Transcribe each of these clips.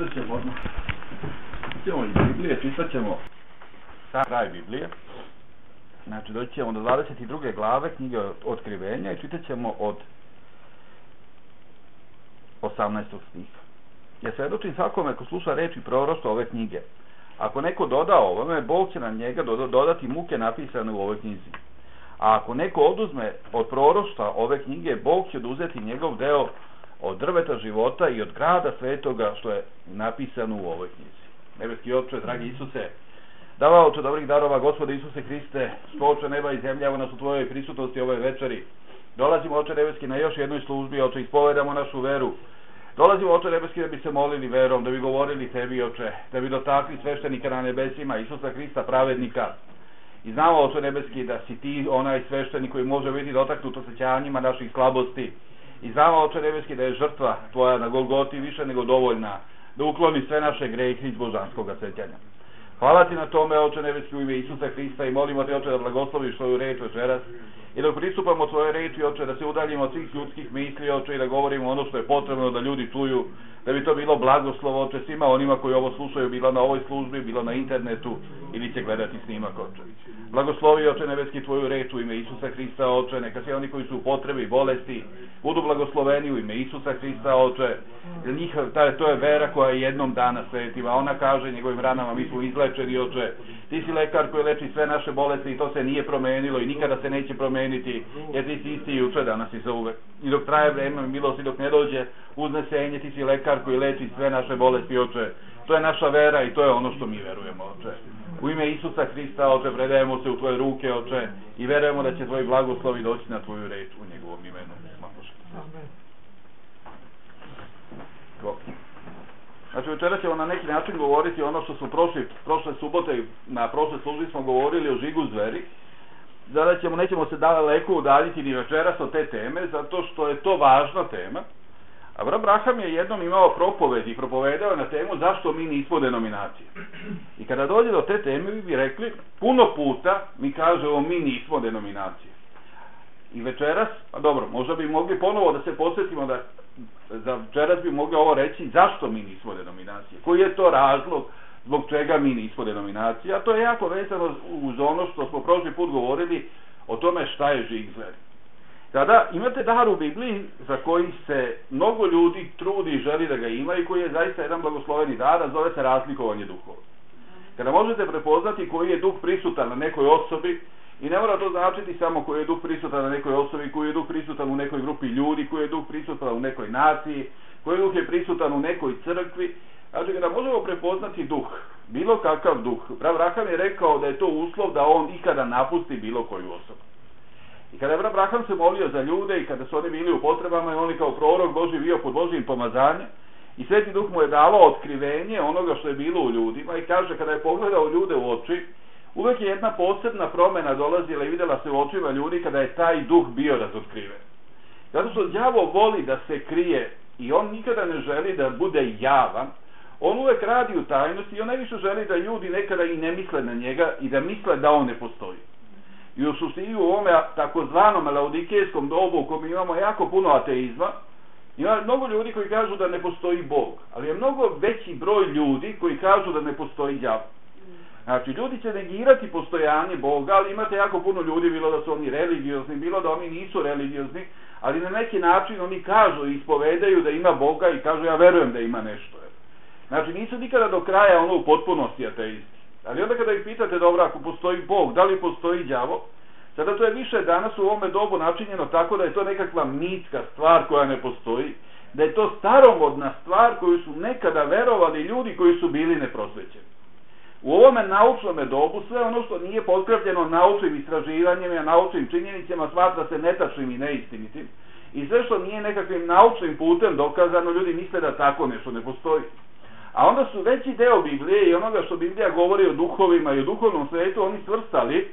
čitat ćemo iz Biblije, čitat ćemo sam kraj Biblije. Znači, doći ćemo do 22. glave knjige Otkrivenja i čitat ćemo od 18. stiha. Ja svedočim svakome ko sluša reči proroštva ove knjige. Ako neko doda ovome, Bog će na njega dodati muke napisane u ovoj knjizi. A ako neko oduzme od proroštva ove knjige, Bog će oduzeti njegov deo od drveta života i od grada svetoga što je napisano u ovoj knjizi. Nebeski Otče, dragi Isuse, davaoče dobrih darova, Gospode Isuse Hriste, stvoče neba i zemlje, evo nas u Tvojoj prisutnosti ove večeri. Dolazimo, Oče nebeski, na još jednoj službi, Oče, ispovedamo našu veru. Dolazimo, Oče nebeski, da bi se molili verom, da bi govorili Tebi, Oče, da bi dotakli sveštenika na nebesima, Isusa Hrista, pravednika. I znamo, Oče nebeski, da si Ti onaj sveštenik koji može biti dotaknut osjećanjima naših slabosti. I znamo, Oče nebeski, da je žrtva Tvoja na Golgoti više nego dovoljna, da ukloni sve naše grehe iz božanskog sjećanja. Hvala Ti na tome, Oče nebeski, u ime Isusa Hrista, i molimo Te, Oče, da blagosloviš svoju reč večeras i dok pristupamo Tvojoj reči, Oče, da se udaljimo od svih ljudskih misli, Oče, i da govorimo ono što je potrebno da ljudi čuju, da bi to bilo blagoslovo, Oče, svima onima koji ovo slušaju, bilo na ovoj službi, bilo na internetu ili će gledati snimak, Oče. Blagoslovi, Oče nebeski, Tvoju reč u ime Isusa Hrista, Oče, neka svi oni koji su u potrebi, bolesti, budu blagosloveni u ime Isusa Hrista, Oče. To je vera koja je jednom dana svetiva. Ona kaže njegovim ranama mi smo izlečeni, Oče. Ti si lekar koji leči sve naše bolesti i to se nije promenilo i nikada se neće promeniti, jer Ti si isti juče, danas i zauvek. I dok traje vreme milosti, dok ne dođe uznesenje, Ti si lekar koji leči sve naše bolesti, Oče. To je naša vera i to je ono što mi verujemo, Oče. U ime Isusa Hrista, Oče, predajemo se u Tvoje ruke, Oče, i verujemo da će Tvoji blagoslovi doći na Tvoju reč u njegovom imenu. Znači, večera ćemo na neki način govoriti ono što smo prošle subote, na prošle službi smo govorili o žigu zveri. Sada nećemo se daleko udaljiti ni večeras od te teme, zato što je to važna tema. Abraham je jednom imao propoved i propovedao na temu zašto mi nismo denominacije. I kada dođe do te teme, vi bi rekli, puno puta mi kažemo mi nismo denominacije. I večeras, pa dobro, možda bi mogli ponovo da se podsjetimo da za večeras bi mogli ovo reći zašto mi nismo denominacije. Koji je to razlog zbog čega mi nismo denominacije, a to je jako vezano uz ono što smo prošli put govorili o tome šta je žig zveri. Sada imate dar u Bibliji za koji se mnogo ljudi trudi i želi da ga ima i koji je zaista jedan blagosloveni dar, a zove se razlikovanje duhova. Kada možete prepoznati koji je duh prisutan na nekoj osobi, i ne mora to značiti samo koji je duh prisutan na nekoj osobi, koji je duh prisutan u nekoj grupi ljudi, koji je duh prisutan u nekoj naciji, koji duh je prisutan u nekoj crkvi. Znači, kada možemo prepoznati duh, bilo kakav duh, Abraham je rekao da je to uslov da on ikada napusti bilo koju osobu. I kada je Abraham se molio za ljude i kada su oni bili u potrebama i on kao prorok Božji bio pod Božjim pomazanjem i Sveti Duh mu je davao otkrivenje onoga što je bilo u ljudima i kaže kada je pogledao ljude u oči, uvek je jedna posebna promena dolazila i videla se u očima ljudi kada je taj duh bio razotkriven. Zato što đavo voli da se krije i on nikada ne želi da bude javan, on uvek radi u tajnosti i on najviše želi da ljudi nekada i ne misle na njega i da misle da on ne postoji. I u suštini u ovome takozvanom laodikejskom dobu u kojem imamo jako puno ateizma, ima mnogo ljudi koji kažu da ne postoji Bog, ali je mnogo veći broj ljudi koji kažu da ne postoji đavo. Znači, ljudi će negirati postojanje Boga, ali imate jako puno ljudi, bilo da su oni religiozni, bilo da oni nisu religiozni, ali na neki način oni kažu i ispovedaju da ima Boga i kažu ja verujem da ima nešto. Znači, nisu nikada do kraja ono u potpunosti ateisti. Ali onda kada ih pitate, dobro, ako postoji Bog, da li postoji đavo, sada to je više danas u ovome dobu načinjeno tako da je to nekakva mitska stvar koja ne postoji, da je to staromodna stvar koju su nekada verovali ljudi koji su bili neprosvećeni. U ovome naučnome dobu sve ono što nije potkrepljeno naučnim istraživanjem i naučnim činjenicama smatra se netačnim i neistinitim i sve što nije nekakvim naučnim putem dokazano, ljudi misle da tako nešto ne postoji. A onda su veći deo Biblije i onoga što Biblija govori o duhovima i o duhovnom svetu oni svrstali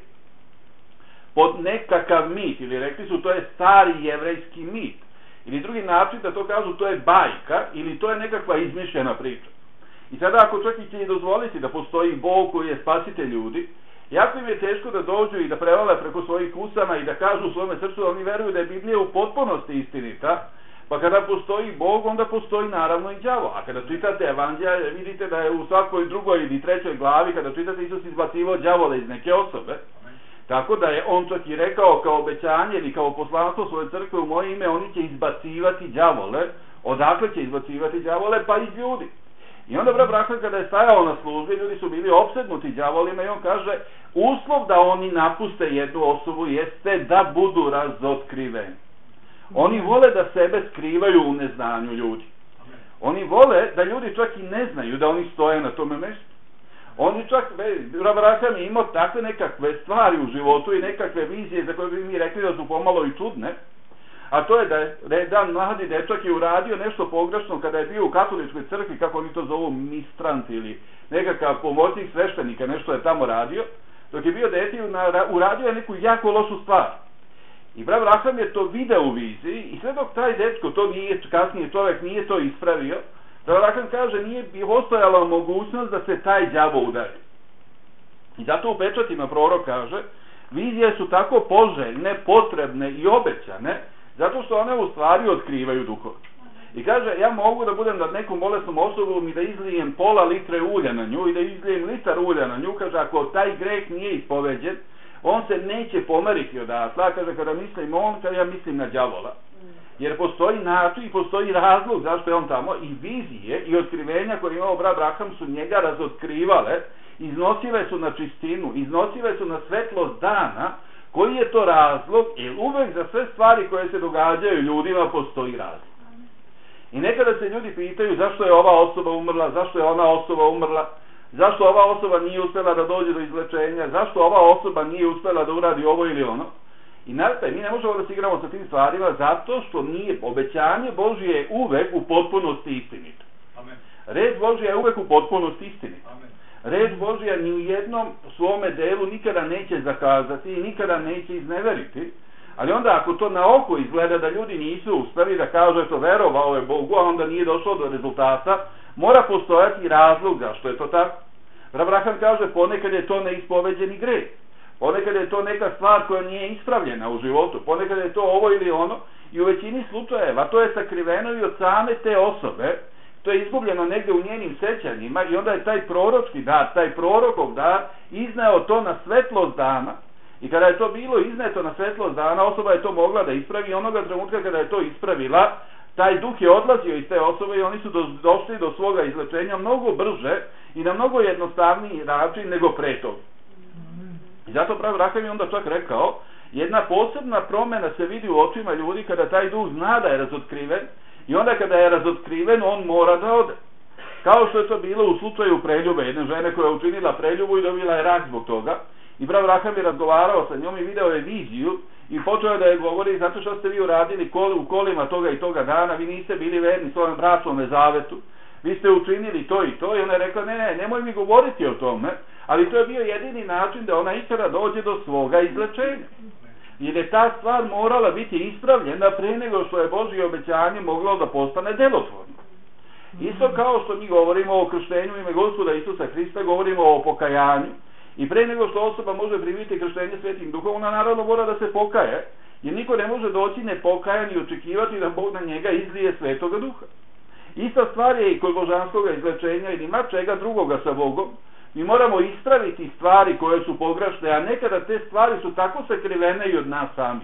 pod nekakav mit, ili rekli su to je stari jevrejski mit, ili drugi način da to kažu to je bajka ili to je nekakva izmišljena priča. I sada ako čak i će dozvoliti da postoji Bog koji je spasitelj ljudi, jako im je teško da dođu i da prevale preko svojih usana i da kažu u svome srcu da oni veruju da je Biblija u potpunosti istinita, Pa kada postoji Bog, onda postoji naravno i đavo. A kada čitate evanđelje, vidite da je u svakoj drugoj ili trećoj glavi, kada čitate, Isus izbacivao đavola iz neke osobe. Tako da je on čak i rekao kao obećanje ili kao poslanstvo svoje crkve: u moje ime oni će izbacivati đavole. Odakle će izbacivati đavole? Pa iz ljudi. I onda brat Branham kada je stajao na službi, ljudi su bili opsednuti đavolima i on kaže: uslov da oni napuste jednu osobu jeste da budu razotkriveni. Oni vole da sebe skrivaju u neznanju ljudi. Oni vole da ljudi čak i ne znaju da oni stoje na tome mjestu. Oni čak, brat Branham je imao takve nekakve stvari u životu i nekakve vizije za koje bi mi rekli da su pomalo i čudne. A to je da je jedan mladi dečak je uradio nešto pogrešno kada je bio u katoličkoj crkvi, kako oni to zovu, mistrant ili nekakav pomoćnik sveštenika, nešto je tamo radio. Dok je bio dete, uradio je neku jako lošu stvar. I brat Branham je to video u viziji i sve dok taj dečko, to nije, kasnije čovjek nije to ispravio, brat Branham kaže nije bi postojala mogućnost da se taj đavo udari. I zato u pečatima prorok kaže: vizije su tako poželjne, potrebne i obećane, zato što one u stvari otkrivaju duhove. I kaže: ja mogu da budem nad nekom bolesnom osobom i da izlijem pola litre ulja na nju i da izlijem litar ulja na nju. Kaže: ako taj greh nije ispoveđen, on se neće pomeriti odatle. Kaže: kada mislim on, kada ja mislim na đavola. Jer postoji način i postoji razlog zašto je on tamo, i vizije i otkrivenja koje imao brat Branham su njega razotkrivale, iznosile su na čistinu, iznosile su na svetlost dana. Koji je to razlog? Jer uvek za sve stvari koje se događaju ljudima postoji razlog. I nekada se ljudi pitaju zašto je ova osoba umrla, zašto je ona osoba umrla, zašto ova osoba nije uspjela da dođe do izlečenja, zašto ova osoba nije uspjela da uradi ovo ili ono. I naravno, mi ne možemo da se igramo sa tim stvarima zato što nije, obećanje Božje je uvek u potpunosti istinito. Reč Božja je uvek u potpunosti istinita. Reč Božja ni u jednom svome delu nikada neće zakazati i nikada neće izneveriti. Ali onda ako to na oko izgleda da ljudi nisu uspeli da kažu eto verovao je Bogu, a onda nije došlo do rezultata, mora postojati razlog zašto je to tako. Brat Branham kaže: ponekad je to neispoveđeni greh, ponekad je to neka stvar koja nije ispravljena u životu, ponekad je to ovo ili ono, i u većini slučajeva to je sakriveno i od same te osobe. To je izgubljeno negdje u njenim sećanjima i onda je taj proročki dar, taj prorokov dar izneo to na svetlost dana. I kada je to bilo izneto na svetlost dana, osoba je to mogla da ispravi i onoga trenutka kada je to ispravila, taj duh je odlazio iz te osobe i oni su došli do svoga izlečenja mnogo brže i na mnogo jednostavniji način nego pre toga. I zato brat Branham je onda čak rekao: jedna posebna promjena se vidi u očima ljudi kada taj duh zna da je razotkriven. I onda kada je razotkriven, on mora da ode. Kao što je to bilo u slučaju preljube, jedne žene koja je učinila preljubu i dobila je rak zbog toga. I brat Branham je razgovarao sa njom i video je viziju i počeo da je govori: zato što ste vi uradili u kolima toga i toga dana, vi niste bili verni svojem bračnom zavetu, vi ste učinili to i to. I ona je rekla: ne, nemoj mi govoriti o tome, ali to je bio jedini način da ona ikada dođe do svoga izlečenja. Jer je ta stvar morala biti ispravljena pre nego što je Božje obećanje moglo da postane delotvorno. Isto kao što mi govorimo o krštenju ime Gospoda Isusa Hrista, govorimo o pokajanju, i pre nego što osoba može primiti krštenje Svetim Duhom, ona naravno mora da se pokaje, jer niko ne može doći nepokajan i očekivati da Bog na njega izlije Svetoga Duha. Ista stvar je i kod božanskog izlečenja ili ma čega drugoga sa Bogom. Mi moramo ispraviti stvari koje su pogrešne, a nekada te stvari su tako sakrivene i od nas sami.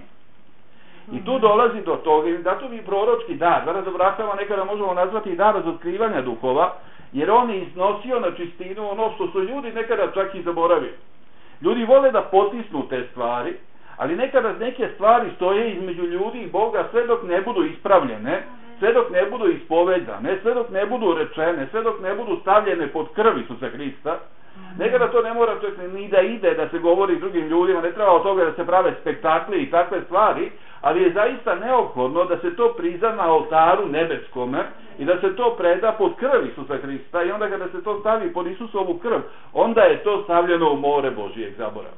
I tu dolazi do toga, i zato mi proročki dar, danas obratava nekada možemo nazvati i dar razotkrivanja duhova, jer on je iznosio na čistinu ono što su ljudi nekada čak i zaboravili. Ljudi vole da potisnu te stvari, ali nekada neke stvari stoje između ljudi i Boga sve dok ne budu ispravljene, sve dok ne budu ispovedane, sve dok ne budu rečene, sve dok ne budu stavljene pod krv Isusa Hrista. Nekada to ne mora ni da ide da se govori drugim ljudima, ne treba od toga da se prave spektakli i takve stvari, ali je zaista neophodno da se to prizna na oltaru nebeskome i da se to preda pod krv Isusa Hrista, i onda kada se to stavi pod Isusovu krv, onda je to stavljeno u more Božijeg zaborava.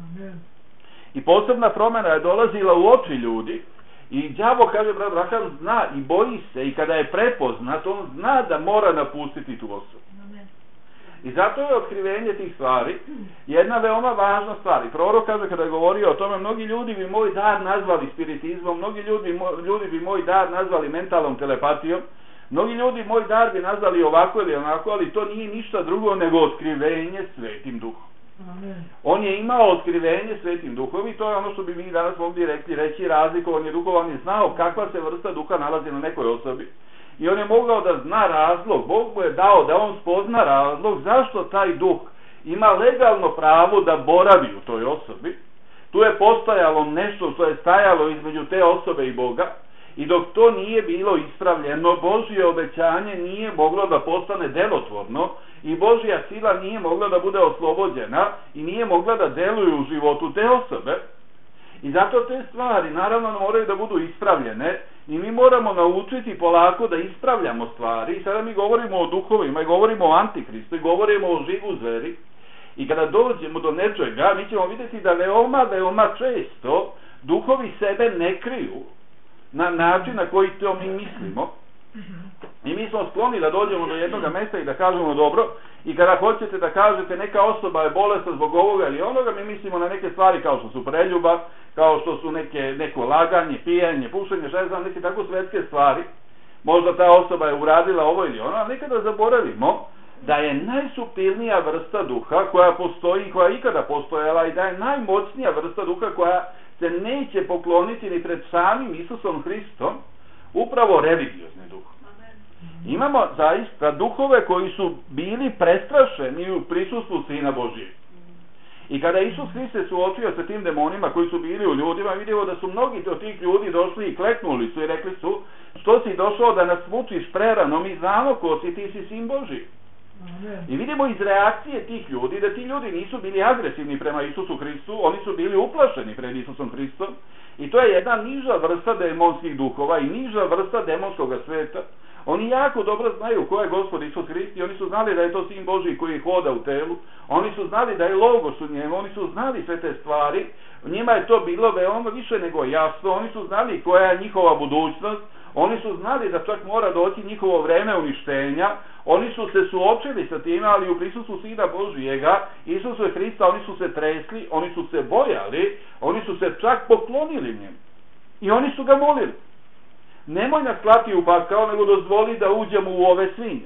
I posebna promjena je dolazila u oči ljudi. I đavo, kaže brat Branham, zna i boji se, i kada je prepoznat, on zna da mora napustiti tu osobu. I zato je otkrivenje tih stvari jedna veoma važna stvar. I prorok kaže, kada je govorio o tome, mnogi ljudi bi moj dar nazvali spiritizmom, mnogi ljudi bi moj dar nazvali mentalnom telepatijom, mnogi ljudi moj dar bi nazvali ovako ili onako, ali to nije ništa drugo nego otkrivenje Svetim Duhom. Amen. On je imao otkrivenje Svetim Duhom i to je ono što bi mi danas mogli reći razlikovanje duhova. On je znao kakva se vrsta duha nalazi na nekoj osobi i on je mogao da zna razlog. Bog mu je dao da on spozna razlog zašto taj duh ima legalno pravo da boravi u toj osobi. Tu je postojalo nešto što je stajalo između te osobe i Boga i dok to nije bilo ispravljeno, Božje obećanje nije moglo da postane delotvorno i Božja sila nije mogla da bude oslobođena i nije mogla da deluje u životu te osobe. I zato te stvari naravno moraju da budu ispravljene i mi moramo naučiti polako da ispravljamo stvari. I sada mi govorimo o duhovima i govorimo o Antikristu i govorimo o žigu zveri. I kada dođemo do nečega, mi ćemo vidjeti da veoma često duhovi sebe ne kriju na način na koji to mi mislimo. I mi smo skloni da dođemo do jednog mjesta i da kažemo dobro, i kada hoćete da kažete neka osoba je bolesna zbog ovoga ili onoga, mi mislimo na neke stvari kao što su preljuba, kao što su neko laganje, pijenje, pušenje, šta znam, neke tako svetske stvari. Možda ta osoba je uradila ovo ili ono, ali nikada zaboravimo da je najsuptilnija vrsta duha koja postoji i koja je ikada postojala i da je najmoćnija vrsta duha koja se neće pokloniti ni pred samim Isusom Hristom, upravo religiozni duh. Imamo zaista duhove koji su bili prestrašeni u prisustvu Sina Božijeg. I kada Isus Hrist se suočio sa tim demonima koji su bili u ljudima, vidimo da su mnogi od tih ljudi došli i kleknuli su i rekli su: što si došao da nas mučiš prerano, mi znamo ko si, ti si Sin Božji. I vidimo iz reakcije tih ljudi da ti ljudi nisu bili agresivni prema Isusu Hristu, oni su bili uplašeni pred Isusom Hristom i to je jedna niža vrsta demonskih duhova i niža vrsta demonskog sveta. Oni jako dobro znaju ko je Gospod Isus Hrist i oni su znali da je to Sin Božji koji hoda u telu, oni su znali da je Logos u njemu, oni su znali sve te stvari, njima je to bilo veoma više nego jasno, oni su znali koja je njihova budućnost, oni su znali da čak mora doći njihovo vreme uništenja, oni su se suočili sa time, ali u prisustvu Sina Božijega, Isusa Hrista, oni su se tresli, oni su se bojali, oni su se čak poklonili njemu i oni su ga molili: nemoj nas slati u pakao, nego dozvoli da uđemo u ove svinje.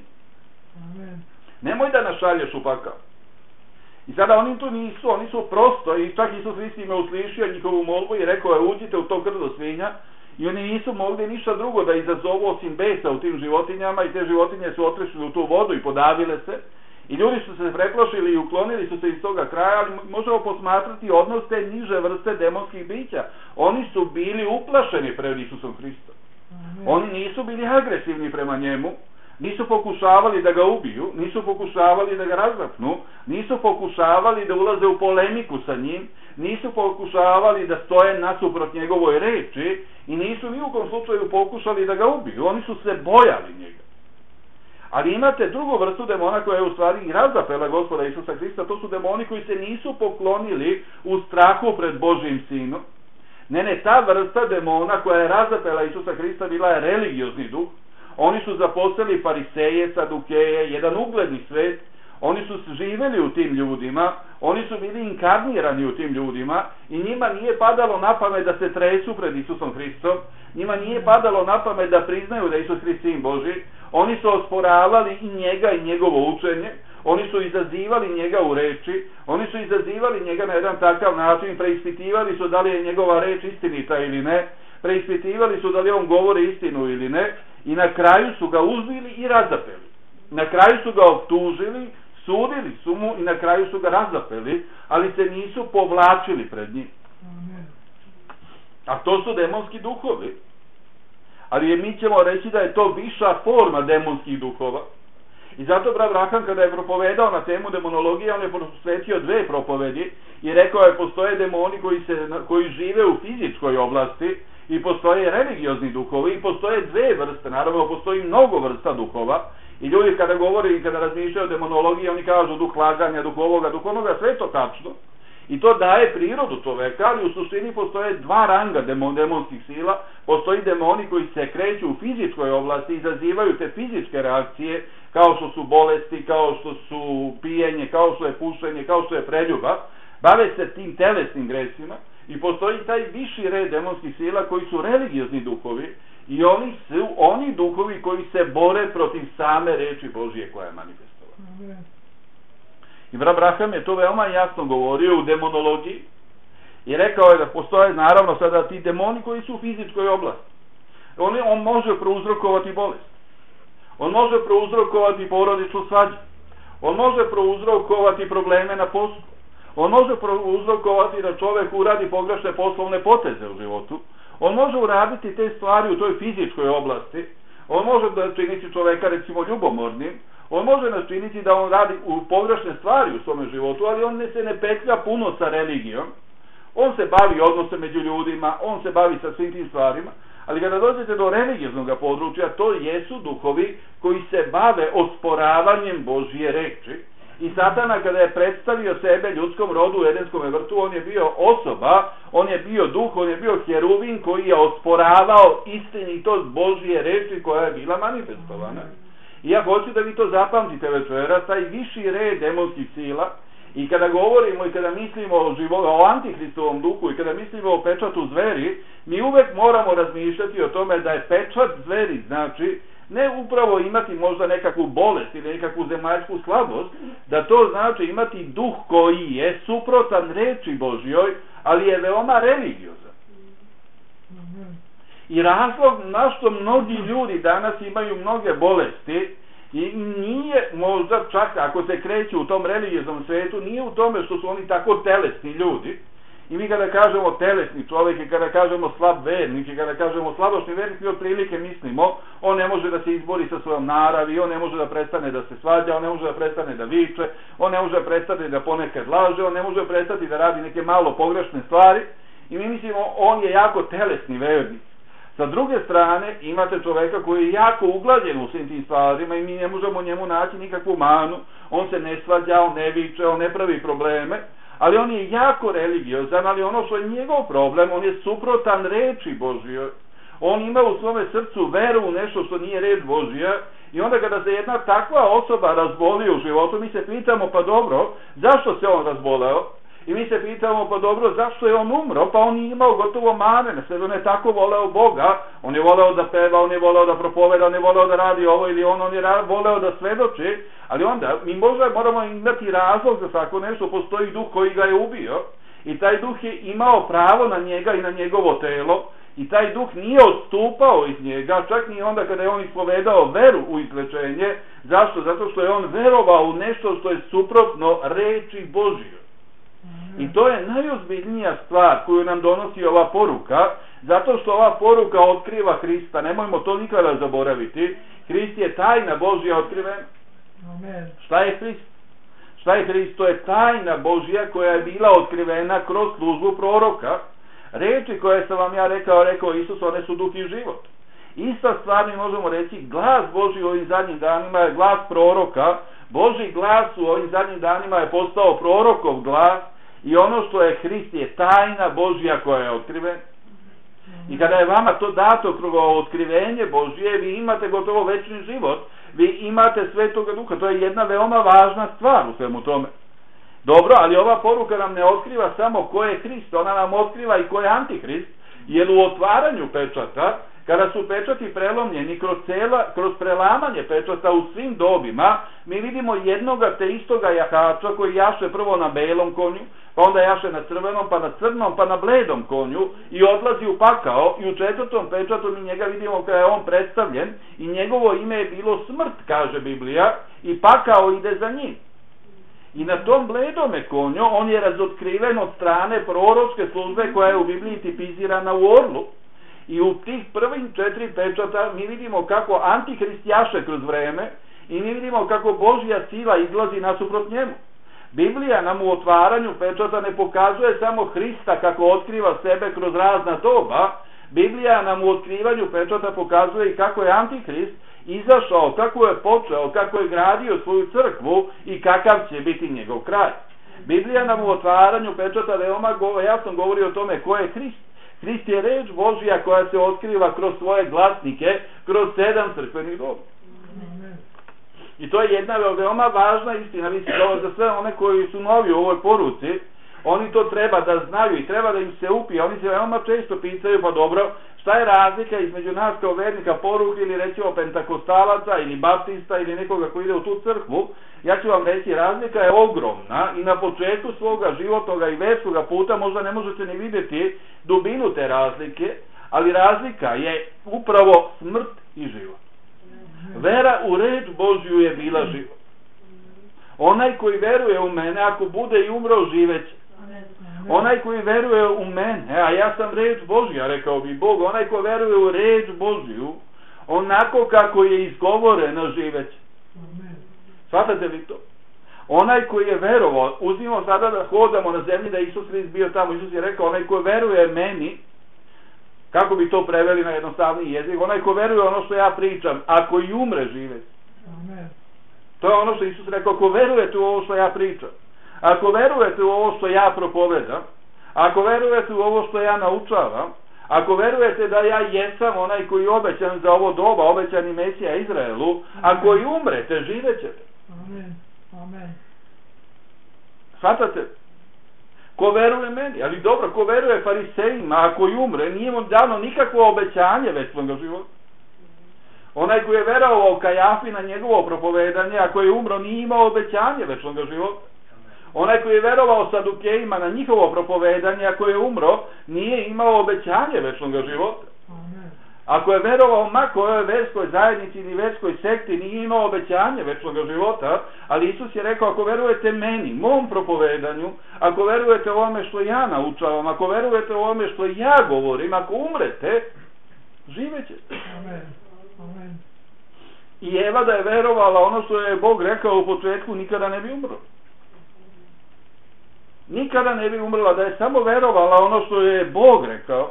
Nemoj da nas šalješ u pakao. I sada oni tu nisu, oni su prosto, i čak Isus Hrist im je uslišio njihovu molbu i rekao je: uđite u to grdo svinja. I oni nisu mogli ništa drugo da izazovu osim besa u tim životinjama i te životinje su otišle u tu vodu i podavile se. I ljudi su se preplašili i uklonili su se iz toga kraja, ali možemo posmatrati odnos te niže vrste demonskih bića. Oni su bili uplašeni pred Isusom Hristom. Oni nisu bili agresivni prema njemu, nisu pokušavali da ga ubiju, nisu pokušavali da ga razapnu, nisu pokušavali da ulaze u polemiku sa njim, nisu pokušavali da stoje nasuprot njegovoj reči i nisu ni u kom slučaju pokušali da ga ubiju, oni su se bojali njega. Ali imate drugu vrstu demona koja je u stvari i razapela Gospoda Isusa Hrista, to su demoni koji se nisu poklonili u strahu pred Božjim Sinom. Ne, ta vrsta demona koja je razapela Isusa Hrista bila je religiozni duh. Oni su zaposlili fariseje, sadukeje, jedan ugledni svet. Oni su živjeli u tim ljudima, oni su bili inkarnirani u tim ljudima i njima nije padalo na pamet da se tresu pred Isusom Hristom, njima nije padalo na pamet da priznaju da je Isus Hrist Sin Božji. Oni su osporavali i njega i njegovo učenje, oni su izazivali njega u reči, oni su izazivali njega na jedan takav način, preispitivali su da li je njegova reč istinita ili ne, preispitivali su da li on govori istinu ili ne i na kraju su ga uzbili i razapeli. Na kraju su ga optužili, sudili su mu i na kraju su ga razapeli, ali se nisu povlačili pred njim. A to su demonski duhovi. Ali mi ćemo reći da je to viša forma demonskih duhova. I zato brat Braham kada je propovedao na temu demonologije, on je posvetio 2 propovedi i rekao je: postoje demoni koji žive u fizičkoj oblasti i postoje religiozni duhovi i postoje 2 vrste, naravno postoji mnogo vrsta duhova. I ljudi kada govore i kada razmišljaju o demonologiji, oni kažu duh laganja, duh ovoga, duh onoga, sve to tačno. I to daje prirodu čoveka, ali u suštini postoje 2 ranga demonskih sila. Postoji demoni koji se kreću u fizičkoj oblasti, izazivaju te fizičke reakcije, kao što su bolesti, kao što su pijenje, kao što je pušenje, kao što je preljuba, bave se tim telesnim gresima i postoji taj viši red demonskih sila koji su religiozni duhovi i oni su oni duhovi koji se bore protiv same reči Božije koja je manifestovana. I Abraham je to veoma jasno govorio u demonologiji i rekao je da postoje naravno sada ti demoni koji su u fizičkoj oblasti. On može prouzrokovati bolest. On može prouzrokovati porodičnu svađu. On može prouzrokovati probleme na poslu. On može prouzrokovati da čovek uradi pogrešne poslovne poteze u životu. On može uraditi te stvari u toj fizičkoj oblasti. On može da činiti čoveka recimo ljubomornim. On može načiniti da on radi u pogrešne stvari u svome životu, ali on se ne petlja puno sa religijom. On se bavi odnose među ljudima, on se bavi sa svim tim stvarima, ali kada dođete do religioznog područja, to jesu duhovi koji se bave osporavanjem Božje reči. I Satana kada je predstavio sebe ljudskom rodu u Edenskom vrtu, on je bio osoba, on je bio duh, on je bio heruvin koji je osporavao istinitost Božje reči koja je bila manifestovana. I ja hoću da vi to zapamtite večeras, taj viši red demonskih sila, i kada govorimo i kada mislimo o Antihristovom duhu i kada mislimo o pečatu zveri, mi uvek moramo razmišljati o tome da je pečat zveri, znači ne upravo imati možda nekakvu bolest ili nekakvu zemaljsku slabost, da to znači imati duh koji je suprotan reči Božjoj, ali je veoma religiozan. I razlog na što mnogi ljudi danas imaju mnoge bolesti i nije možda čak ako se kreću u tom religioznom svetu, nije u tome što su oni tako telesni ljudi. I mi kada kažemo telesni čovjek i kada kažemo slab vernik i kada kažemo slabošni vernik, mi otprilike mislimo on ne može da se izbori sa svojom naravi, on ne može da prestane da se svađa, on ne može da prestane da viče, on ne može da prestane da ponekad laže, on ne može prestati da radi neke malo pogrešne stvari i mi mislimo on je jako telesni vernik. Sa druge strane imate čoveka koji je jako uglađen u svim tim stvarima i mi ne možemo njemu naći nikakvu manu, on se ne svađa, on ne viče, on ne pravi probleme, ali on je jako religiozan, ali ono što je njegov problem, on je suprotan reči Božjoj. On ima u svome srcu veru u nešto što nije reč Božja i onda kada se jedna takva osoba razboli u životu, mi se pitamo pa dobro, zašto se on razboleo? I mi se pitamo, pa dobro, zašto je on umro? Pa on je imao gotovo mane na sebe, on je tako voleo Boga, on je voleo da peva, on je voleo da propoveda, on je voleo da radi ovo ili on je voleo da svedoči, ali onda mi možda moramo imati razlog za tako nešto, postoji duh koji ga je ubio i taj duh je imao pravo na njega i na njegovo telo i taj duh nije odstupao iz njega, čak ni onda kada je on ispovedao veru u izlečenje. Zašto? Zato što je on verovao u nešto što je suprotno reči Božjoj. I to je najozbiljnija stvar koju nam donosi ova poruka, zato što ova poruka otkriva Hrista. Nemojmo to nikada zaboraviti. Hrist je tajna Božja otkriven. Amen. Šta je Hrist? Šta je Hrist? To je tajna Božja koja je bila otkrivena kroz službu proroka. Reči koje sam vam ja rekao Isus, one su duh i život. Ista stvar mi možemo reći, glas Božji u ovim zadnjim danima je glas proroka. Božji glas u ovim zadnjim danima je postao prorokov glas. I ono što je Hrist je tajna Božja koja je otkriven. I kada je vama to dato kroz otkrivenje Božje, vi imate gotovo večni život, vi imate Svetoga Duha. To je jedna veoma važna stvar u svemu tome. Dobro, ali ova poruka nam ne otkriva samo ko je Hrist, ona nam otkriva i ko je Antihrist, jer u otvaranju pečata, kada su pečati prelomljeni kroz prelamanje pečata u svim dobima, mi vidimo jednoga te istoga jahača koji jaše prvo na belom konju, pa onda jaše na crvenom, pa na crnom, pa na bledom konju i odlazi u pakao i u 4. pečatu mi njega vidimo kada je on predstavljen i njegovo ime je bilo smrt, kaže Biblija, i pakao ide za njim. I na tom bledome konju on je razotkriven od strane proročke službe koja je u Bibliji tipizirana u orlu. I u tih prvih 4 pečata mi vidimo kako Antihrist jaše kroz vreme i mi vidimo kako Božja sila izlazi nasuprot njemu. Biblija nam u otvaranju pečata ne pokazuje samo Hrista kako otkriva sebe kroz razna doba. Biblija nam u otkrivanju pečata pokazuje i kako je Antihrist izašao, kako je počeo, kako je gradio svoju crkvu i kakav će biti njegov kraj. Biblija nam u otvaranju pečata veoma jasno govori o tome ko je Hrist. Hrist je reč Božja koja se otkriva kroz svoje glasnike, kroz 7 crkvenih doba. I to je jedna veoma važna istina, mislim, za sve one koji su novi u ovoj poruci, oni to treba da znaju i treba da im se upije. Oni se veoma često pitaju, pa dobro, šta je razlika između nas kao vernika poruke ili recimo pentakostalaca ili baptista ili nekoga koji ide u tu crkvu. Ja ću vam reći, razlika je ogromna i na početku svoga životnoga i verskoga puta možda ne možete ni vidjeti dubinu te razlike, ali razlika je upravo smrt i život. Vera u reč Božju je bila život. Onaj koji veruje u mene, ako bude i umro, živeće. Onaj koji veruje u mene, a ja sam reč Božja, rekao bi Bog, onaj ko veruje u reč Božju, onako kako je izgovoreno, živeće. Shvatate li to? Onaj koji je verovao, uzmimo sada da hodamo na zemlji da Isus Hrist bio tamo, Isus je rekao, onaj ko veruje meni, kako bi to preveli na jednostavniji jezik, onaj ko veruje ono što ja pričam, ako i umre, živeće. To je ono što Isus rekao, ako verujete u ovo što ja pričam, ako verujete u ovo što ja propovedam, ako verujete u ovo što ja naučavam, ako verujete da ja jesam onaj koji je obećan za ovo doba, obećani Mesija Izraelu, ako i umrete, živećete. Amen. Amen. Shvatate? Ko veruje meni, ali dobro, ko veruje farisejima, ako i umre, nije mu dano nikakvo obećanje večnog života. Onaj koji je verovao Kajafi na njegovo propovedanje, ako je umro, nije imao obećanje večnog života. Onaj koji je verovao Sadukejima na njihovo propovedanje, ako je umro, nije imao obećanje večnog života. Ako je verovao ma kojoj verskoj zajednici ili verskoj sekti, nije imao obećanje večnog života, ali Isus je rekao, ako verujete meni, mom propovedanju, ako verujete o ovome što ja naučavam, ako verujete o ovome što ja govorim, ako umrete, živećete. Amen. Amen. I Eva da je verovala ono što je Bog rekao u početku, nikada ne bi umrla. Nikada ne bi umrla, da je samo verovala ono što je Bog rekao.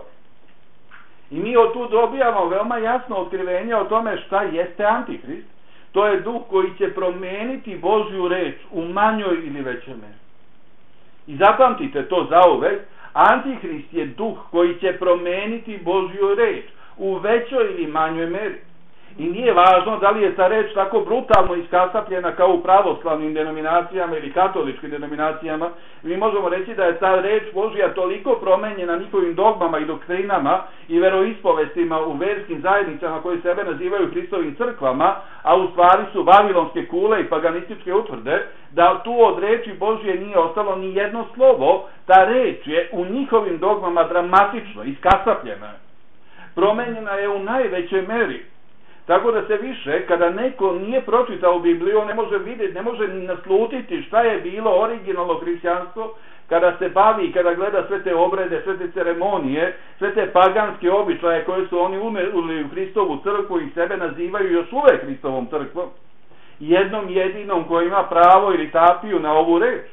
I mi od tu dobijamo veoma jasno otkrivenje o tome šta jeste Antihrist. To je duh koji će promijeniti Božju reč u manjoj ili većoj meri. I zapamtite to zauvek, Antihrist je duh koji će promijeniti Božju reč u većoj ili manjoj meri. I nije važno da li je ta reč tako brutalno iskasapljena kao u pravoslavnim denominacijama ili katoličkim denominacijama. Mi možemo reći da je ta reč Božja toliko promenjena njihovim dogmama i doktrinama i veroispovestima u verskim zajednicama koji sebe nazivaju Hristovim crkvama, a u stvari su vavilonske kule i paganističke utvrde, da tu od reči Božje nije ostalo ni jedno slovo. Ta reč je u njihovim dogmama dramatično iskasapljena. Promenjena je u najvećoj meri. Tako da se više, kada neko nije pročitao Bibliju, on ne može vidjeti, ne može ni naslutiti šta je bilo originalno hrišćanstvo, kada se bavi i kada gleda sve te obrede, sve te ceremonije, sve te paganske običaje koje su oni umeli u Hristovu crkvu i sebe nazivaju još uvek Hristovom crkvom, jednom jedinom koji ima pravo ili tapiju na ovu reč.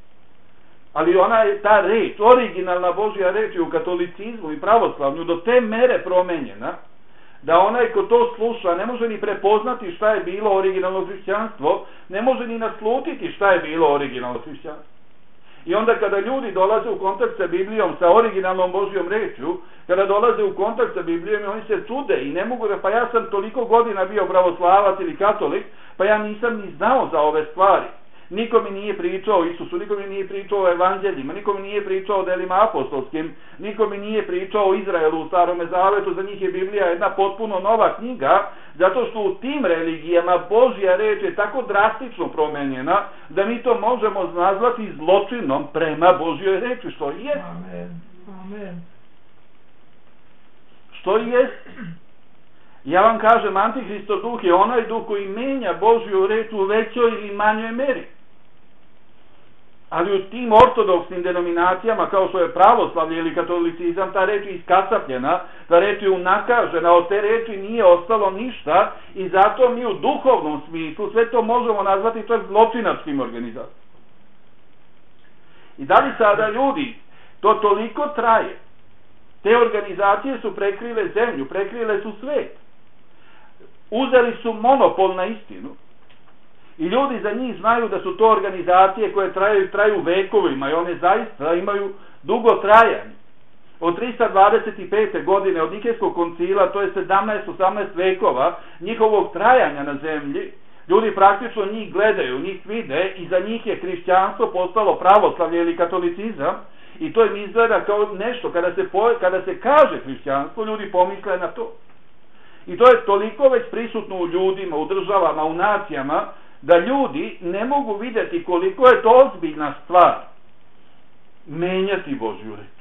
Ali ona je ta reč, originalna Božja reč je u katolicizmu i pravoslavlju do te mere promenjena, da onaj ko to sluša ne može ni prepoznati šta je bilo originalno hrišćanstvo, ne može ni naslutiti šta je bilo originalno hrišćanstvo. I onda kada ljudi dolaze u kontakt sa Biblijom, sa originalnom Božjom rečju, kada dolaze u kontakt sa Biblijom, oni se čude i ne mogu da, pa ja sam toliko godina bio pravoslavac ili katolik, pa ja nisam ni znao za ove stvari. Niko mi nije pričao o Isusu, niko mi nije pričao o evanđeljima, niko mi nije pričao o delima apostolskim, niko mi nije pričao o Izraelu u Starome Zavetu. Za njih je Biblija jedna potpuno nova knjiga, zato što u tim religijama Božja reč je tako drastično promenjena da mi to možemo nazvati zločinom prema Božjoj reči, što i jest. Amen. Amen. Što i jest. Ja vam kažem, Antihristov duh je onaj duh koji menja Božju reč u većoj ili manjoj meri. Ali u tim ortodoksnim denominacijama, kao što je pravoslavlje ili katolicizam, ta reč je iskasapljena, ta reč je unakažena, od te reči nije ostalo ništa i zato mi u duhovnom smislu sve to možemo nazvati čak zločinačkim organizacijama. I da li sada ljudi, to toliko traje, te organizacije su prekrile zemlju, prekrile su svet, uzeli su monopol na istinu. I ljudi za njih znaju da su to organizacije koje traju vekovima i one zaista imaju dugo trajanje. Od 325. godine, od Nikejskog koncila, to je 17-18 vekova njihovog trajanja na zemlji, Ljudi praktično njih gledaju, njih vide i za njih je hrišćanstvo postalo pravoslavlje ili katolicizam i to im izgleda kao nešto, kada se kaže hrišćanstvo, ljudi pomisle na to. I to je toliko već prisutno u ljudima, u državama, u nacijama, da ljudi ne mogu vidjeti koliko je to ozbiljna stvar menjati Božju reč.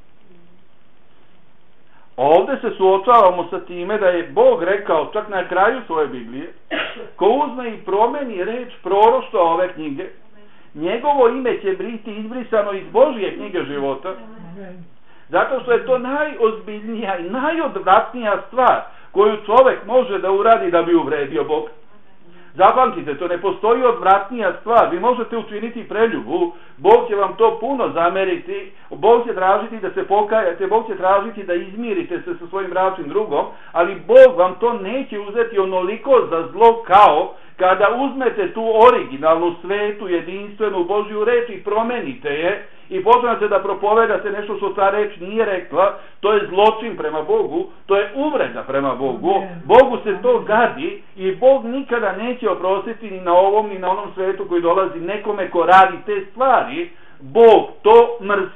Ovdje se suočavamo sa time da je Bog rekao čak na kraju svoje Biblije, ko uzme i promeni reč proroštva ove knjige, njegovo ime će biti izbrisano iz Božje knjige života, zato što je to najozbiljnija i najodvratnija stvar koju čovjek može da uradi da bi uvredio Boga. Zapamtite, to ne postoji odvratnija stvar. Vi možete učiniti preljubu, Bog će vam to puno zameriti, Bog će tražiti da se pokajate, Bog će tražiti da izmirite se sa svojim bračnim drugom, ali Bog vam to neće uzeti onoliko za zlo kao kada uzmete tu originalnu, svetu, jedinstvenu Božju reč i promenite je i počnete da propovedate nešto što ta reč nije rekla. To je zločin prema Bogu, to je uvreda prema Bogu. Bogu se to gadi i Bog nikada neće oprostiti ni na ovom ni na onom svetu koji dolazi nekome ko radi te stvari. Bog to mrzi.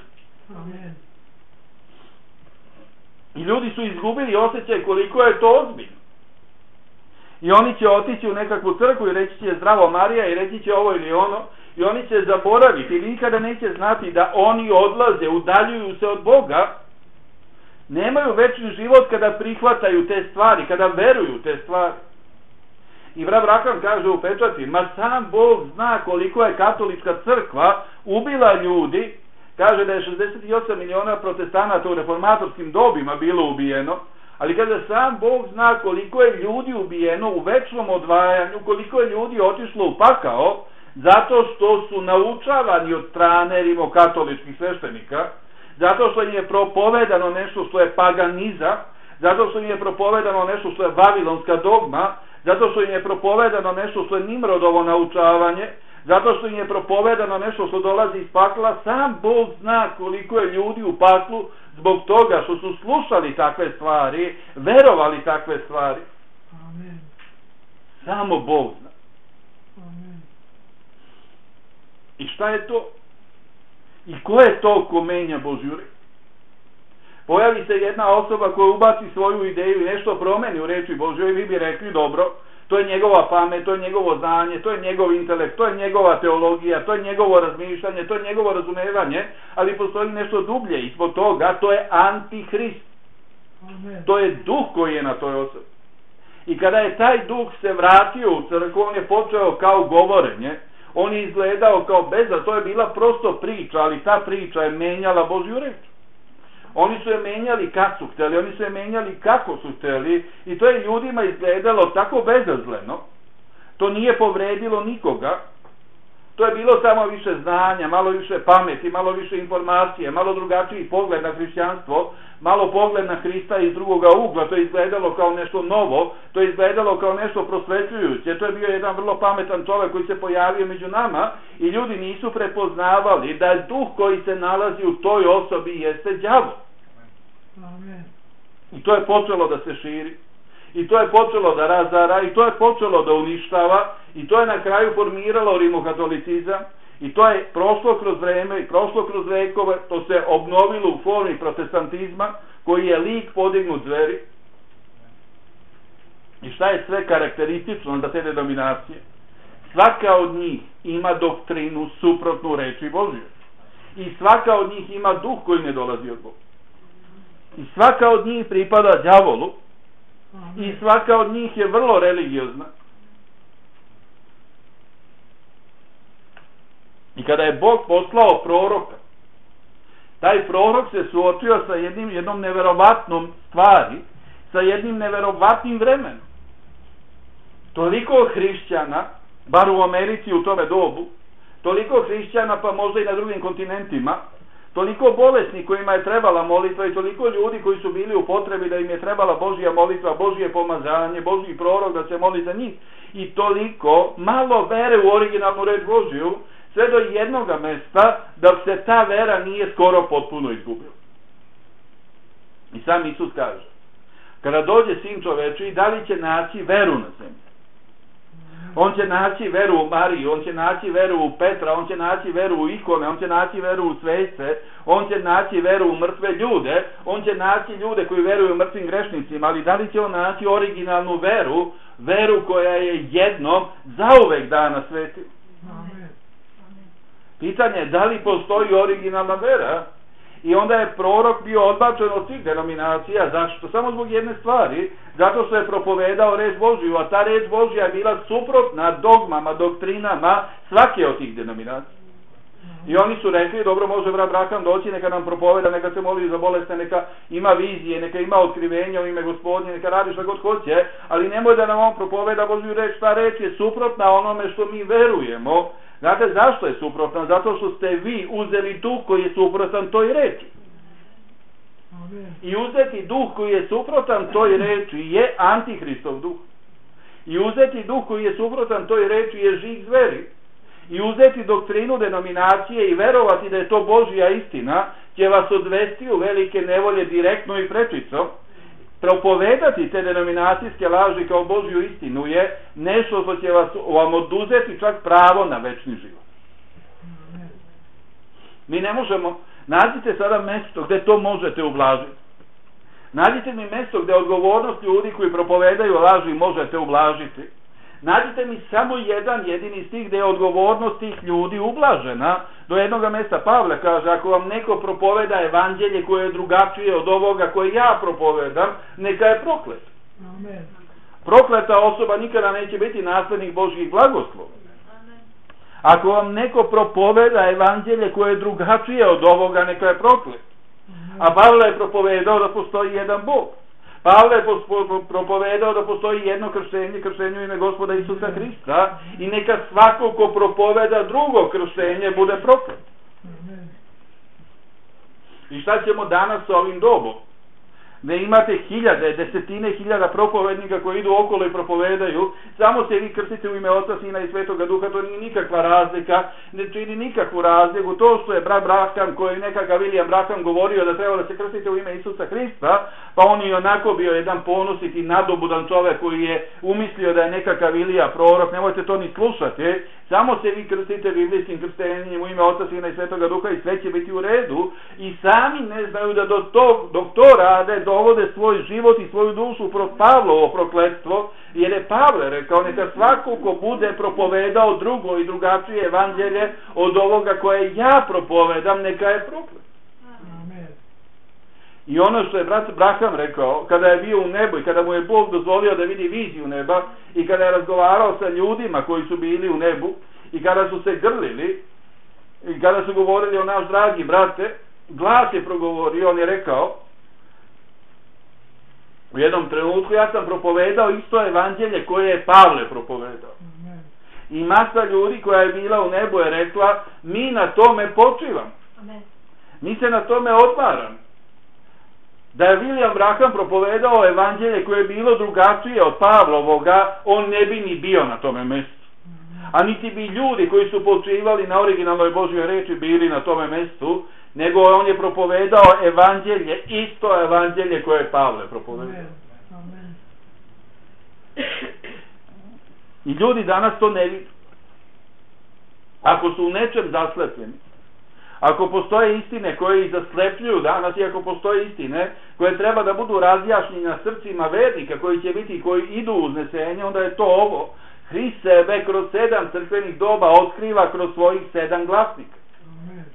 I ljudi su izgubili osjećaj koliko je to ozbiljno. I oni će otići u nekakvu crkvu i reći će zdravo Marija i reći će ovo ili ono, i oni će zaboraviti i nikada neće znati da oni odlaze, udaljuju se od Boga, nemaju večni život kada prihvataju te stvari, kada veruju te stvari. I Brat Branham kaže u pečati, ma sam Bog zna koliko je katolička crkva ubila ljudi, kaže da je 68 miliona protestanata u reformatorskim dobima bilo ubijeno, ali kada sam Bog zna koliko je ljudi ubijeno u večnom odvajanju, koliko je ljudi otišlo u pakao, zato što su naučavani od strane rimokatoličkih sveštenika, zato što im je propovedano nešto što je paganizam, zato što im je propovedano nešto što je vavilonska dogma, zato što im je propovedano nešto što je Nimrodovo naučavanje, zato što im je propovedano nešto što dolazi iz pakla. Sam Bog zna koliko je ljudi u paklu zbog toga što su slušali takve stvari, verovali takve stvari. Amen. Samo Bog zna. Amen. I šta je to? I ko je to ko menja Božju reč? Pojavi se jedna osoba koja ubaci svoju ideju i nešto promeni u reči Božjoj i vi bi rekli dobro, to je njegova pamet, to je njegovo znanje, to je njegov intelekt, to je njegova teologija, to je njegovo razmišljanje, to je njegovo razumevanje, ali postoji nešto dublje ispod toga, to je antihrist. Amen. To je duh koji je na toj osobi. I kada je taj duh se vratio u crkvu, on je počeo kao govorenje, on je izgledao kao bezaz, to je bila prosto priča, ali ta priča je menjala Božju reč. Oni su je menjali kad su htjeli, oni su je menjali kako su htjeli i to je ljudima izgledalo tako bezazleno. To nije povredilo nikoga. To je bilo samo više znanja, malo više pameti, malo više informacije, malo drugačiji pogled na hrišćanstvo, malo pogled na Hrista iz drugoga ugla. To je izgledalo kao nešto novo, to je izgledalo kao nešto prosvetljujuće. To je bio jedan vrlo pametan čovjek koji se pojavio među nama i ljudi nisu prepoznavali da je duh koji se nalazi u toj osobi jeste đavo. Amen. I to je počelo da se širi. I to je počelo da razara, i to je počelo da uništava, i to je na kraju formiralo rimokatolicizam, i to je prošlo kroz vreme i prošlo kroz vekove, to se obnovilo u formi protestantizma, koji je lik podignut zveri. I šta je sve karakteristično za te denominacije? Svaka od njih ima doktrinu suprotnu reči Božjoj. I svaka od njih ima duh koji ne dolazi od Boga. I svaka od njih pripada đavolu. I svaka od njih je vrlo religiozna. I kada je Bog poslao proroka, taj prorok se suočio sa jednom neverovatnom stvari, sa jednim neverovatnim vremenom. Toliko hrišćana, bar u Americi u tome dobu, toliko hrišćana pa možda i na drugim kontinentima, toliko bolesni kojima je trebala molitva i toliko ljudi koji su bili u potrebi da im je trebala Božja molitva, Božje pomazanje, Božji prorok da se moli za njih i toliko malo vere u originalnu reč Božju, sve do jednoga mesta da se ta vera nije skoro potpuno izgubila. I sam Isus kaže, kada dođe Sin čoveči, da li će naći veru na zemlji? On će naći veru u Mariju, on će naći veru u Petra, on će naći veru u ikone, on će naći veru u svece, on će naći veru u mrtve ljude, on će naći ljude koji veruju u mrtvim grešnicima, ali da li će on naći originalnu veru, veru koja je jednom zauvek dana svetim? Pitanje je da li postoji originalna vera? I onda je prorok bio odbačen od svih denominacija. Zašto? Samo zbog jedne stvari. Zato što je propovedao reč Božju, a ta reč Božja je bila suprotna dogmama, doktrinama svake od tih denominacija. I oni su rekli, dobro, može brat Braham doći, neka nam propoveda, neka se moli za bolesne, neka ima vizije, neka ima otkrivenje u ime Gospodnje, neka radi što god hoće, ali nemoj da nam on propoveda Božju reč. Ta reč je suprotna onome što mi verujemo. Znate zašto je suprotan? Zato što ste vi uzeli duh koji je suprotan toj reči. I uzeti duh koji je suprotan toj reči je antihristov duh. I uzeti duh koji je suprotan toj reči je žig zveri. I uzeti doktrinu denominacije i verovati da je to Božja istina će vas odvesti u velike nevolje direktno i prečicom. Propovedati te denominacijske laži kao Božju istinu je nešto što će vam oduzeti čak pravo na večni život. Mi ne možemo, nađite sada mjesto gdje to možete ublažiti. Nađite mi mjesto gdje odgovornost ljudi koji propovedaju laži možete ublažiti. Nađite mi samo jedan jedini stih gdje je odgovornost tih ljudi ublažena. Do jednoga mjesta Pavle kaže, ako vam neko propoveda evanđelje koje je drugačije od ovoga koje ja propovedam, neka je proklet. Amen. Prokleta osoba nikada neće biti naslednik Božjih blagoslova. Ako vam neko propoveda evanđelje koje je drugačije od ovoga, neka je proklet. A Pavle je propovedao da postoji jedan Bog. Pavle je propovedao da postoji jedno krštenje, krštenje u ime Gospoda Isusa Hrista, i neka svako ko propoveda drugo krštenje bude proklet. I šta ćemo danas sa ovim dobom? Da imate hiljade, desetine hiljada propovednika koji idu okolo i propovedaju, samo se vi krstite u ime Oca, Sina i Svetoga Duha, to nije nikakva razlika, ne čini nikakvu razliku. To što je brat Braham, koji je nekakav William Braham govorio da treba da se krstite u ime Isusa Hrista, pa on je onako bio jedan ponosit i nadobudan čovjek koji je umislio da je nekakav Ilija prorok, nemojte to ni slušati, samo se vi krstite biblijskim krštenjem u ime Oca, Sina i Svetoga Duha i sve će biti u redu, i sami ne znaju da dok to rade, dovode svoj život i svoju dušu pro Pavlovo prokletstvo, jer je Pavle rekao, neka svako ko bude propovedao drugo i drugačije evanđelje od ovoga koje ja propovedam, neka je proklet. Amen. I ono što je brat Braham rekao, kada je bio u nebu i kada mu je Bog dozvolio da vidi viziju neba, i kada je razgovarao sa ljudima koji su bili u nebu, i kada su se grlili, i kada su govorili o naš dragi brate, glas je progovorio, on je rekao, u jednom trenutku ja sam propovedao isto evanđelje koje je Pavle propovedao. Amen. I masa ljudi koja je bila u nebu je rekla, mi na tome počivamo. Amen. Mi se na tome odmaramo. Da je William Braham propovedao evanđelje koje je bilo drugačije od Pavlovoga, on ne bi ni bio na tome mjestu. A niti bi ljudi koji su počivali na originalnoj Božjoj reči bili na tome mjestu, nego on je propovedao evanđelje, isto evanđelje koje je Pavle propovedao. Amen. I ljudi danas to ne vidi. Ako su u nečem zaslepljeni, ako postoje istine koje ih zaslepljuju danas, i ako postoje istine koje treba da budu razjašnjene na srcima vernika koji će biti, koji idu u uznesenje, onda je to ovo. Hrist sebe kroz 7 crkvenih doba otkriva kroz svojih 7 glasnika. Amen.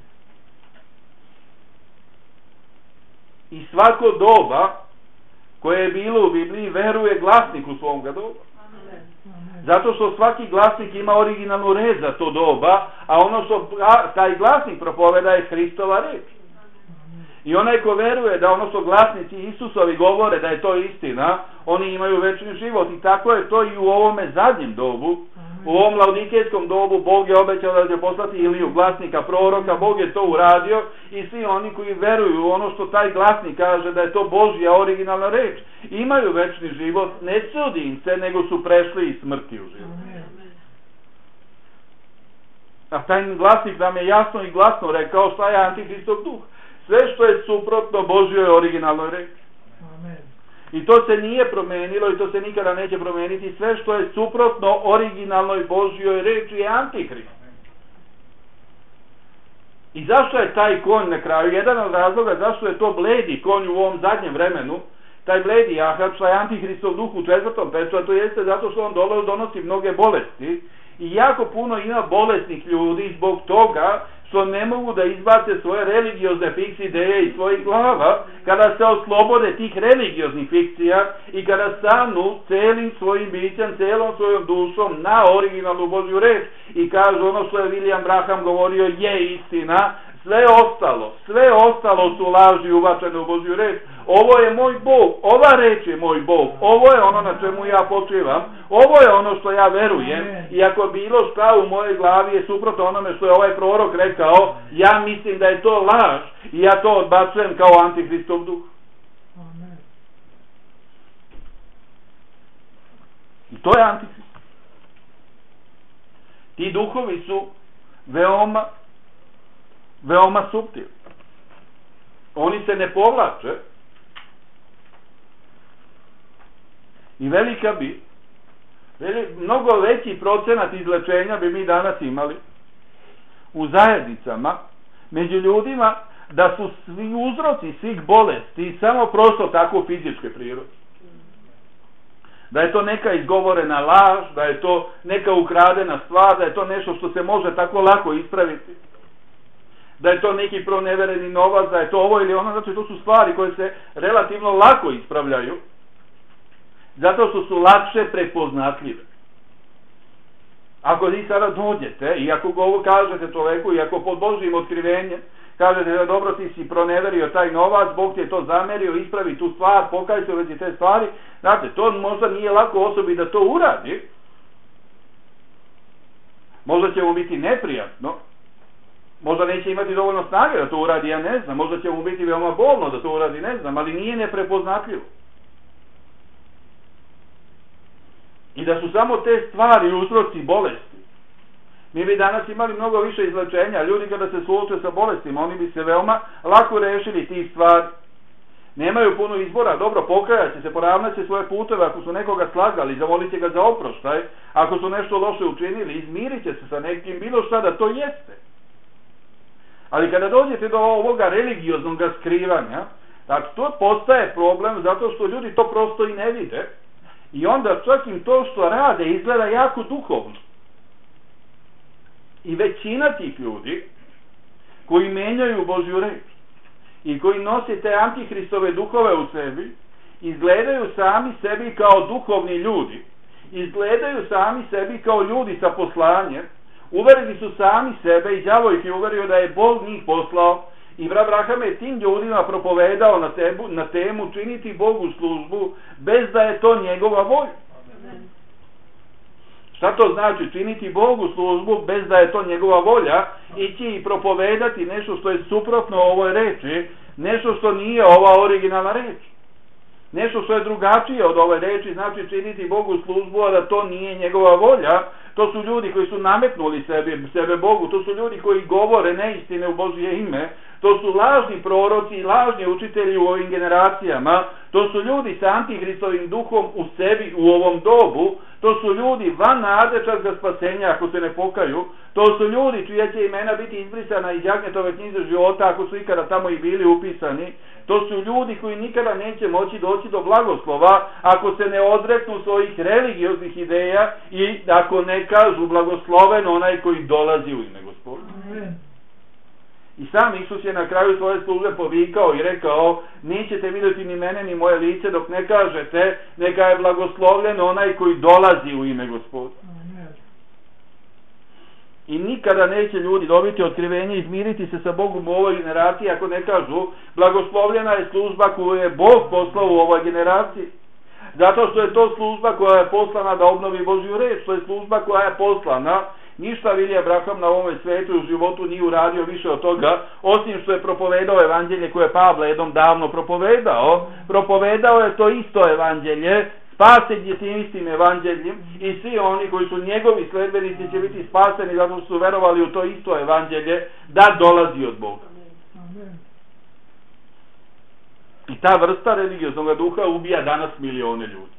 I svako doba koje je bilo u Bibliji veruje glasniku svoga doba. Amen. Amen. Zato što svaki glasnik ima originalnu reč za to doba, a ono što taj glasnik propoveda je Hristova reč. I onaj ko veruje da ono što glasnici Isusovi govore da je to istina, oni imaju večni život. I tako je to i u ovome zadnjem dobu. U ovom laodikejskom dobu Bog je obećao da će poslati Iliju, glasnika, proroka. Bog je to uradio, i svi oni koji veruju u ono što taj glasnik kaže da je to Božja originalna reč, imaju večni život. Ne sudi im se, nego su prešli iz smrti u život. Amen. A taj glasnik nam je jasno i glasno rekao šta je antihristov duh. Sve što je suprotno Božjoj originalnoj reči. Amen. I to se nije promenilo i to se nikada neće promeniti. Sve što je suprotno originalnoj Božjoj reči je antihrist. I zašto je taj konj na kraju? Jedan od razloga zašto je to bledi konj u ovom zadnjem vremenu, taj bledi Ahab, što je antihristov duh u 4. pečatu, jeste zato što on donosi mnoge bolesti. I jako puno ima bolesnih ljudi zbog toga što ne mogu da izbace svoje religiozne fiks ideje iz svojih glava, kada se oslobode tih religioznih fikcija i kada stanu celim svojim bićem, celom svojom dušom na originalnu Božju reč i kažu ono što je William Branham govorio je istina, sve ostalo su laži ubačene u Božju reč. Ovo je moj Bog, ova reč je moj Bog, ovo je ono na čemu ja počivam, ovo je ono što ja verujem i ako bilo šta u mojoj glavi je suprotno onome što je ovaj prorok rekao, ja mislim da je to laž i ja to odbacujem kao antihristov duh. Amen. I to je antihrist. Ti duhovi su veoma suptilni. Oni se ne povlače i mnogo veći procenat izlečenja bi mi danas imali u zajednicama među ljudima da su svi uzroci svih bolesti samo prosto tako fizičke prirode. Da je to neka izgovorena laž, da je to neka ukradena stvar, da je to nešto što se može tako lako ispraviti, da je to neki pronevereni novac, da je to ovo ili ono, znači to su stvari koje se relativno lako ispravljaju, zato što su lakše prepoznatljive. Ako vi sada dođete i ako kažete čoveku i ako pod Božjim otkrivenjem kažete da dobro ti si proneverio taj novac, Bog ti je to zamerio, ispravi tu stvar, pokaj se u vezi te stvari, znate, to možda nije lako osobi da to uradi, možda će mu biti neprijatno, možda neće imati dovoljno snage da to uradi, ja ne znam, možda će mu biti veoma bolno da to uradi, ne znam, ali nije neprepoznatljivo. I da su samo te stvari uzroci bolesti. Mi bi danas imali mnogo više izlečenja. Ljudi kada se suoče sa bolestima, oni bi se veoma lako rešili tih stvari. Nemaju puno izbora. Dobro, pokajati se, poravnati svoje puteve. Ako su nekoga slagali, zamolit će ga za oproštaj. Ako su nešto loše učinili, izmirit će se sa nekim, bilo šta da to jeste. Ali kada dođete do ovoga religioznog skrivanja, znači to postaje problem zato što ljudi to prosto i ne vide. I onda čak im to što rade izgleda jako duhovno. I većina tih ljudi koji menjaju Božju reč i koji nose te antihristove duhove u sebi, izgledaju sami sebi kao duhovni ljudi, izgledaju sami sebi kao ljudi sa poslanjem, uverili su sami sebe i đavo ih je uverio da je Bog njih poslao. I Branham je tim ljudima propovedao na temu činiti Bogu službu bez da je to njegova volja. Šta to znači? Činiti Bogu službu bez da je to njegova volja, ići i propovedati nešto što je suprotno ovoj reči, nešto što nije ova originalna reč. Nešto što je drugačije od ove reči, znači činiti Bogu službu, a da to nije njegova volja. To su ljudi koji su nametnuli sebe Bogu, to su ljudi koji govore neistine u Božje ime, to su lažni proroci i lažni učitelji u ovim generacijama, to su ljudi sa antihristovim duhom u sebi u ovom dobu, to su ljudi van nade čak za spasenja ako se ne pokaju, to su ljudi čija će imena biti izbrisana iz Jagnjetove knjize života ako su ikada tamo i bili upisani, to su ljudi koji nikada neće moći doći do blagoslova ako se ne odreknu svojih religioznih ideja i ako ne kažu blagosloven onaj koji dolazi u ime Gospoda. I sam Isus je na kraju svoje službe povikao i rekao, nećete vidjeti ni mene ni moje lice dok ne kažete, neka je blagoslovljen onaj koji dolazi u ime Gospoda. I nikada neće ljudi dobiti otkrivenje i izmiriti se sa Bogom u ovoj generaciji ako ne kažu, blagoslovljena je služba koju je Bog poslao u ovoj generaciji. Zato što je to služba koja je poslana da obnovi Božju reč, to je služba koja je poslana. Ništa William Branham na ovom svetu u životu nije uradio više od toga, osim što je propovedao evanđelje koje je Pavle jednom davno propovedao. Propovedao je to isto evanđelje, spasen je tim istim evanđeljem i svi oni koji su njegovi sledbenici će biti spaseni zato što su verovali u to isto evanđelje da dolazi od Boga. I ta vrsta religioznog duha ubija danas milione ljudi.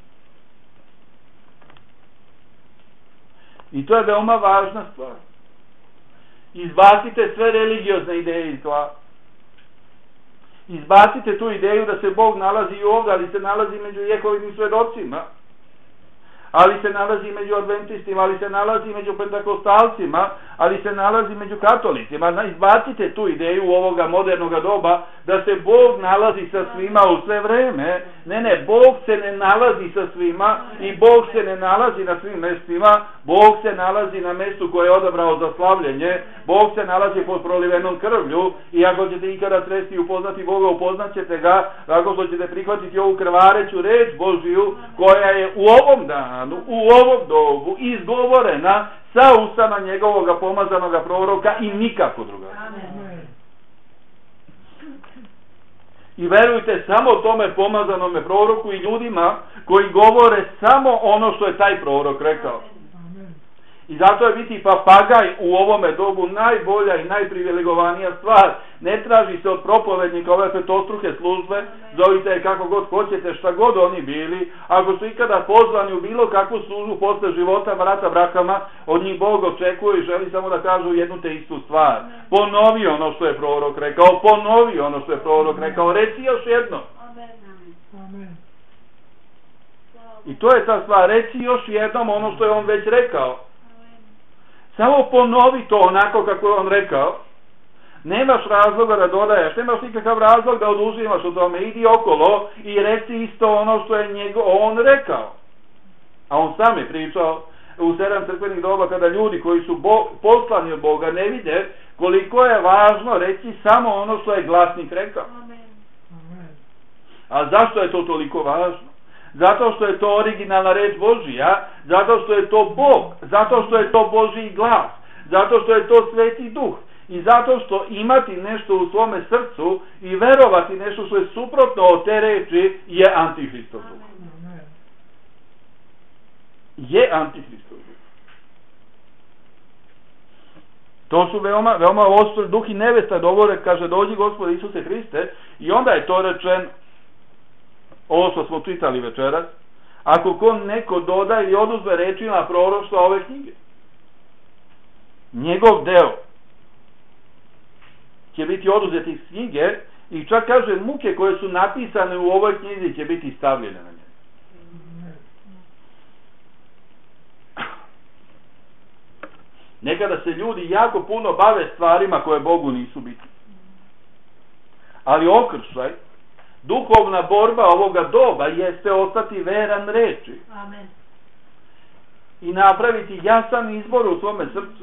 I to je veoma važna stvar. Izbacite sve religiozne ideje iz glave. Izbacite tu ideju da se Bog nalazi i ovdje, ali se nalazi među Jehovinim svedocima, ali se nalazi među adventistima, ali se nalazi među pentakostalcima, ali se nalazi među katolicima. Izbacite tu ideju ovoga modernog doba da se Bog nalazi sa svima u sve vreme. Ne, Bog se ne nalazi sa svima i Bog se ne nalazi na svim mestima. Bog se nalazi na mestu koje je odabrao za slavljenje. Bog se nalazi pod prolivenom krvlju i ako ćete ikada sresti i upoznati Boga, upoznat ćete ga tako što ćete prihvatiti ovu krvareću reč Božiju koja je u ovom danu, u ovom dobu izgovorena sa usana njegovoga pomazanoga proroka i nikako drugačije. Amen. I verujte samo tome pomazanome proroku i ljudima koji govore samo ono što je taj prorok rekao. Amen. I zato je biti papagaj u ovome dobu najbolja i najprivilegovanija stvar. Ne traži se od propovednika ove petostruke službe, zovite je kako god hoćete, šta god oni bili. Ako su ikada pozvani u bilo kakvu službu posle života brata Brahama, od njih Bog očekuje i želi samo da kažu jednu te istu stvar. Ponovi ono što je prorok rekao, ponovi ono što je prorok rekao, reci još jedno. Amen. I to je ta stvar, reci još jednom ono što je on već rekao. Samo ponovi to onako kako je on rekao. Nemaš razloga da dodaješ, nemaš nikakav razlog da oduzimaš od tome, idi okolo i reci isto ono što je on rekao. A on sam je pričao u 7 crkvenih doba kada ljudi koji su poslani od Boga ne vide koliko je važno reći samo ono što je glasnik rekao. Amen. A zašto je to toliko važno? Zato što je to originalna reč Božija, zato što je to Bog, zato što je to Božji glas, zato što je to Sveti Duh i zato što imati nešto u svome srcu i verovati nešto što je suprotno od te reči je Antihristov duh. Amen. Je Antihristov duh. To su veoma ostro duh i nevesta govore, kaže dođi Gospode Isuse Hriste i onda je to rečeno. Ovo što smo čitali večeras, ako neko doda ili oduzme rečima proroštva ove knjige, njegov deo će biti oduzet iz knjige i čak kaže muke koje su napisane u ovoj knjizi će biti stavljene na njega. Nekada se ljudi jako puno bave stvarima koje Bogu nisu bitne. Ali okršaj, duhovna borba ovoga doba jeste ostati veran reči. Amen. I napraviti jasan izbor u svome srcu.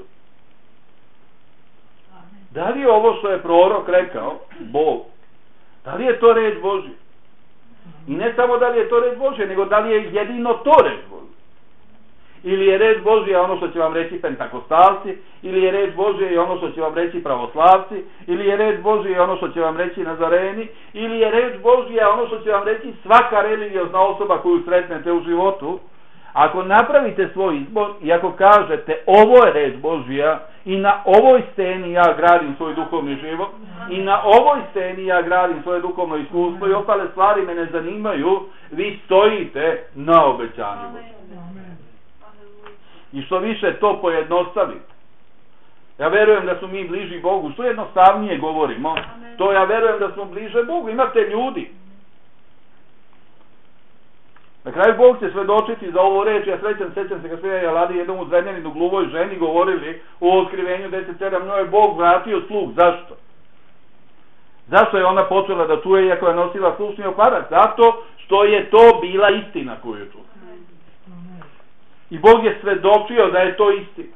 Amen. Da li je ovo što je prorok rekao, Bog? Da li je to reč Božja? I ne samo da li je to reč Božja, nego da li je jedino to reč Božja? Ili je reč Božja ono što će vam reći pentakostalci, ili je reč Božja i ono što će vam reći pravoslavci, ili je reč Božja i ono što će vam reći nazareni, ili je reč Božja ono što će vam reći svaka religiozna osoba koju sretnete u životu. Ako napravite svoj izbor i ako kažete ovo je reč Božja i na ovoj steni ja gradim svoj duhovni život i na ovoj steni ja gradim svoje duhovno iskustvo i ostale stvari me ne zanimaju, vi stojite na obećanju Božja. Amen. I što više to pojednostavite. Ja verujem da smo mi bliži Bogu. Što jednostavnije govorimo, to ja verujem da smo bliže Bogu. Imate ljudi. Na kraju Bog će svedočiti za ovu reč. Ja sećam se kad sve Jaladi jednom u Zrenjaninu gluvoj ženi govorili u otkrivenju 10.7. Njoj je Bog vratio sluh. Zašto? Zašto je ona počela da čuje iako je nosila slušni aparat? Zato što je to bila istina koju je čula. I Bog je svedočio da je to istina.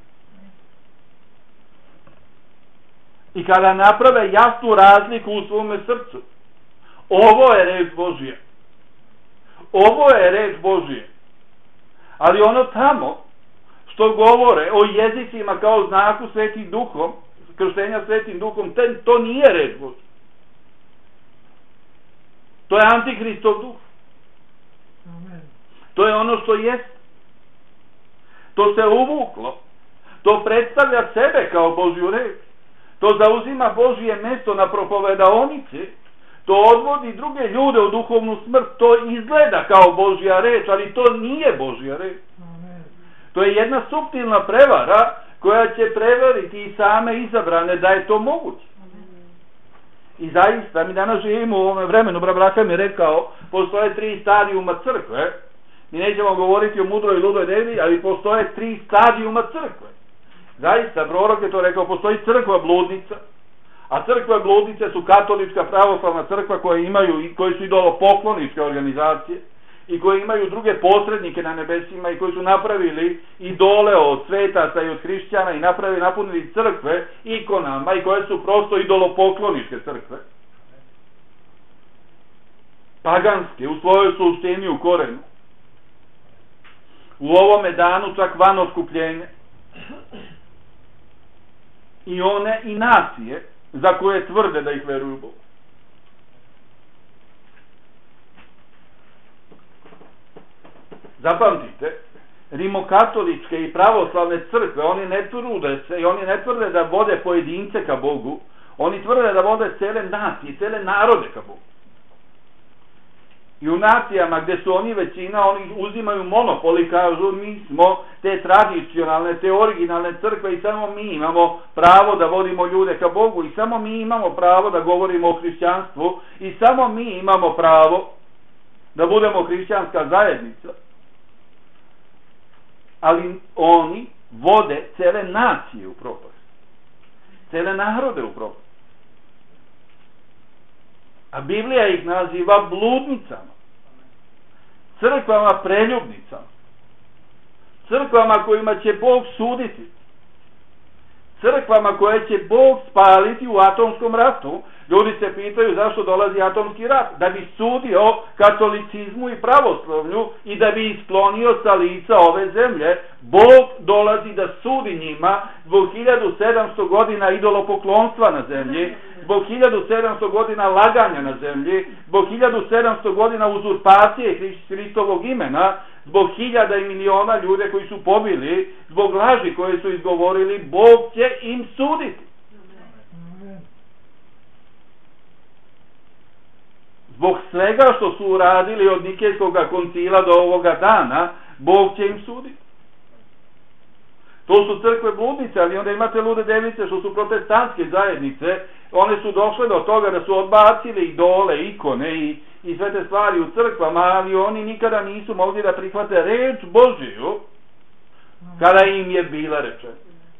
I kada naprave jasnu razliku u svome srcu, ovo je reč Božja. Ovo je reč Božja. Ali ono tamo što govore o jezicima kao znaku Svetim Duhom, krštenja Svetim Duhom, to nije reč Božja. To je Antihristov duh. Amen. To je ono što jeste. To se uvuklo. To predstavlja sebe kao Božju reč. To zauzima Božje mesto na propovedaonici. to odvodi druge ljude u duhovnu smrt, to izgleda kao Božja reč, ali to nije Božja reč. Amen. To je jedna suptilna prevara koja će prevariti i same izabrane da je to moguće. I zaista, mi danas živimo u ovom vremenu, Braham je rekao, postoje 3 stadijuma crkve. Mi nećemo govoriti o mudroj i ludoj devi, ali postoje 3 stadijuma crkve. Zaista, prorok je to rekao, postoji crkva bludnica, a crkva bludnice su katolička pravoslavna crkva koji su idolopokloničke organizacije i koji imaju druge posrednike na nebesima i koji su napravili idole od svetaca i od hrišćana i napunili crkve ikonama i koje su prosto idolopokloničke crkve. Paganske, u svojoj suštini, u korenu. U ovome danu čak van oskupljenja. I one i nacije za koje tvrde da ih veruju Bogu. Zapamtite, rimokatoličke i pravoslavne crkve, oni ne trude se i oni ne tvrde da vode pojedince ka Bogu, oni tvrde da vode cele nacije, cele narode ka Bogu. I u nacijama gdje su oni većina, oni uzimaju monopol i kažu mi smo te tradicionalne, te originalne crkve i samo mi imamo pravo da vodimo ljude ka Bogu i samo mi imamo pravo da govorimo o hrišćanstvu i samo mi imamo pravo da budemo hrišćanska zajednica. Ali oni vode cele nacije u propast. Cele narode u propast. A Biblija ih naziva bludnicama. Crkvama preljubnicama. Crkvama kojima će Bog suditi. Crkvama koje će Bog spaliti u atomskom ratu. Ljudi se pitaju zašto dolazi atomski rat. Da bi sudio katolicizmu i pravoslavlju i da bi isklonio sa lica ove zemlje. Bog dolazi da sudi njima zbog 1700 godina idolopoklonstva na zemlji, zbog 1700 godina laganja na zemlji, zbog 1700 godina uzurpacije Hristovog imena, zbog hiljada i miliona ljude koji su pobili, zbog laži koje su izgovorili, Bog će im suditi. Zbog svega što su uradili od Nikejskog koncila do ovoga dana, Bog će im suditi. To su crkve bludnice, ali onda imate lude device što su protestantske zajednice. One su došle do toga da su odbacili idole, ikone i sve te stvari u crkvama, ali oni nikada nisu mogli da prihvate reč Božiju kada im je bila rečena.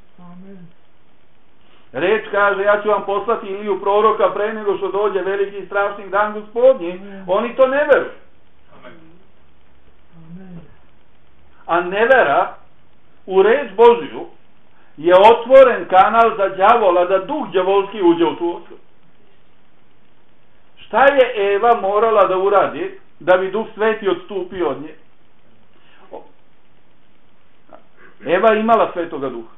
Reč kaže, ja ću vam poslati Iliju proroka pre nego što dođe veliki i strašni dan Gospodnji. Oni to ne veruju. A nevera u reč Božju je otvoren kanal za đavola da duh đavolski uđe u tu osobu. Šta je Eva morala da uradi da bi Duh Sveti odstupio od nje? Eva imala Svetoga Duha.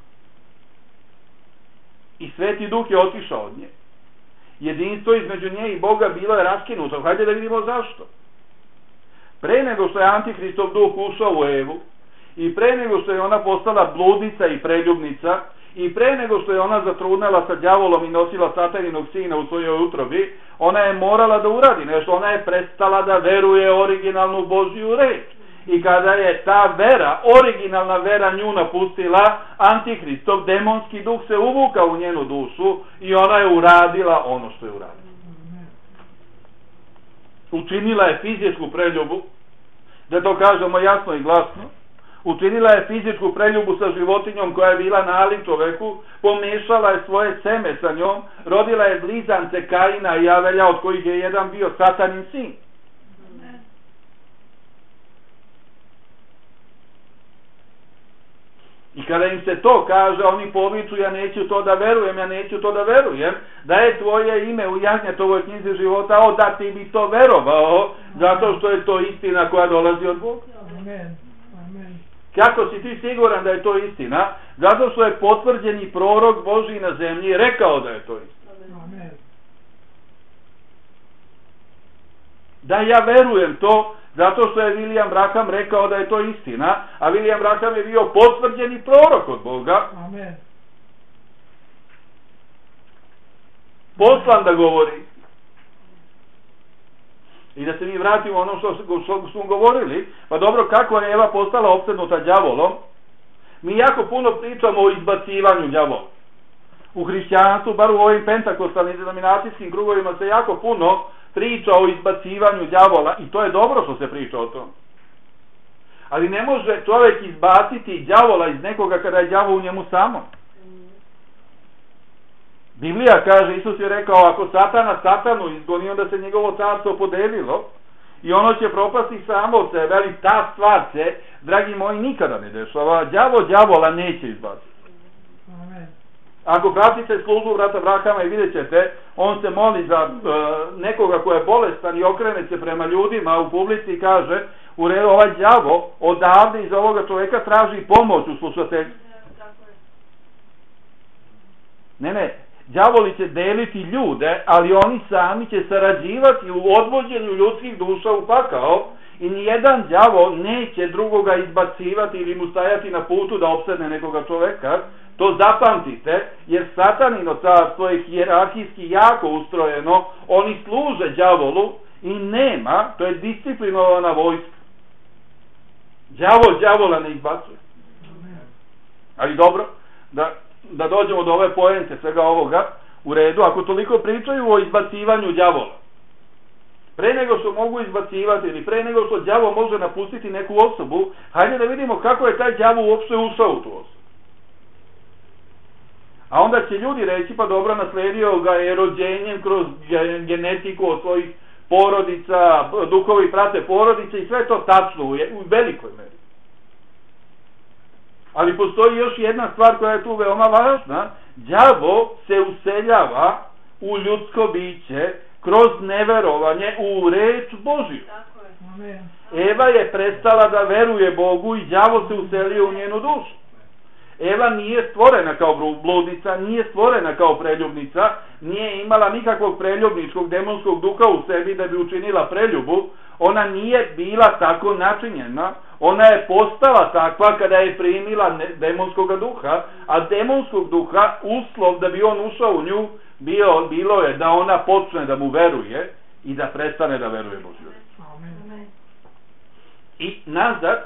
I Sveti Duh je otišao od nje. Jedinstvo između nje i Boga bilo je raskinuto. Hajde da vidimo zašto. Pre nego što je Antihristov duh ušao u Evu, i pre nego što je ona postala bludnica i preljubnica, i pre nego što je ona zatrudnela sa đavolom i nosila sataninog sina u svojoj utrobi, ona je morala da uradi nešto. Ona je prestala da veruje originalnu Božju reč. I kada je ta vera, originalna vera nju napustila, Antihristov demonski duh se uvukao u njenu dušu i ona je uradila ono što je uradila. Učinila je fizičku preljubu, da to kažemo jasno i glasno. Učinila je fizičku preljubu sa životinjom koja je bila nalik čoveku, pomešala je svoje seme sa njom, rodila je blizance Kaina i Avelja, od kojih je jedan bio satanin sin. I kada im se to kaže, oni poviču, ja neću to da verujem, ja neću to da verujem, da je tvoje ime u Jagnjetovoj knjizi života, da ti bi to verovao, zato što je to istina koja dolazi od Boga. Amen. Amen. Kako si ti siguran da je to istina? Zato što je potvrđeni prorok Božji na zemlji rekao da je to istina. Amen. Da ja verujem to, zato što je William Branham rekao da je to istina, a William Branham je bio potvrđeni prorok od Boga. Amen. Poslan da govori. I da se mi vratimo ono što smo govorili, pa dobro, kako je Eva postala opsednuta đavolom? Mi jako puno pričamo o izbacivanju đavola. U hrišćanstvu, bar u ovim pentakostalnim denominacijskim krugovima, se jako puno priča o izbacivanju đavola i to je dobro što se priča o tom. Ali ne može čovjek izbaciti đavola iz nekoga kada je đavo u njemu samo. Biblija kaže, Isus je rekao, ako Satana Satanu izgoni, onda se njegovo carstvo podelilo i ono će propasti samo od sebe, ali ta stvar se, dragi moji, nikada ne dešava. Đavola neće izbaciti. Amen. Ako pratite službu brata Brahama i vidjet ćete, on se moli za nekoga ko je bolestan i okrene se prema ljudima u publici i kaže, u redu, ovaj đavo odavde iz ovoga čovjeka traži pomoć u slušateljstvu. Ne, đavoli će deliti ljude, ali oni sami će sarađivati u odvođenju ljudskih duša u pakao i nijedan đavo neće drugoga izbacivati ili mu stajati na putu da opsedne nekoga čoveka. To zapamtite, jer Satanino carstvo je hijerarhijski jako ustrojeno, oni služe đavolu i nema, to je disciplinovana vojska. Đavola ne izbacuje. Ali dobro, da dođemo do ove poente svega ovoga, u redu, ako toliko pričaju o izbacivanju đavola, pre nego što mogu izbacivati ili pre nego što đavo može napustiti neku osobu, hajde da vidimo kako je taj đavo uopšte ušao u tu osobu. A onda će ljudi reći, pa dobro, nasledio ga je rođenjem kroz genetiku od svojih porodica, duhovi prate porodice i sve to tačno u velikoj meri. Ali postoji još jedna stvar koja je tu veoma važna. Đavo se useljava u ljudsko biće kroz neverovanje u reč Božju. Eva je prestala da veruje Bogu i đavo se uselio u njenu dušu. Eva nije stvorena kao bludnica, nije stvorena kao preljubnica, nije imala nikakvog preljubničkog demonskog duha u sebi da bi učinila preljubu, ona nije bila tako načinjena, ona je postala takva kada je primila demonskog duha, a demonskog duha, uslov da bi on ušao u nju, bilo je da ona počne da mu veruje i da prestane da veruje Božju. I nazad,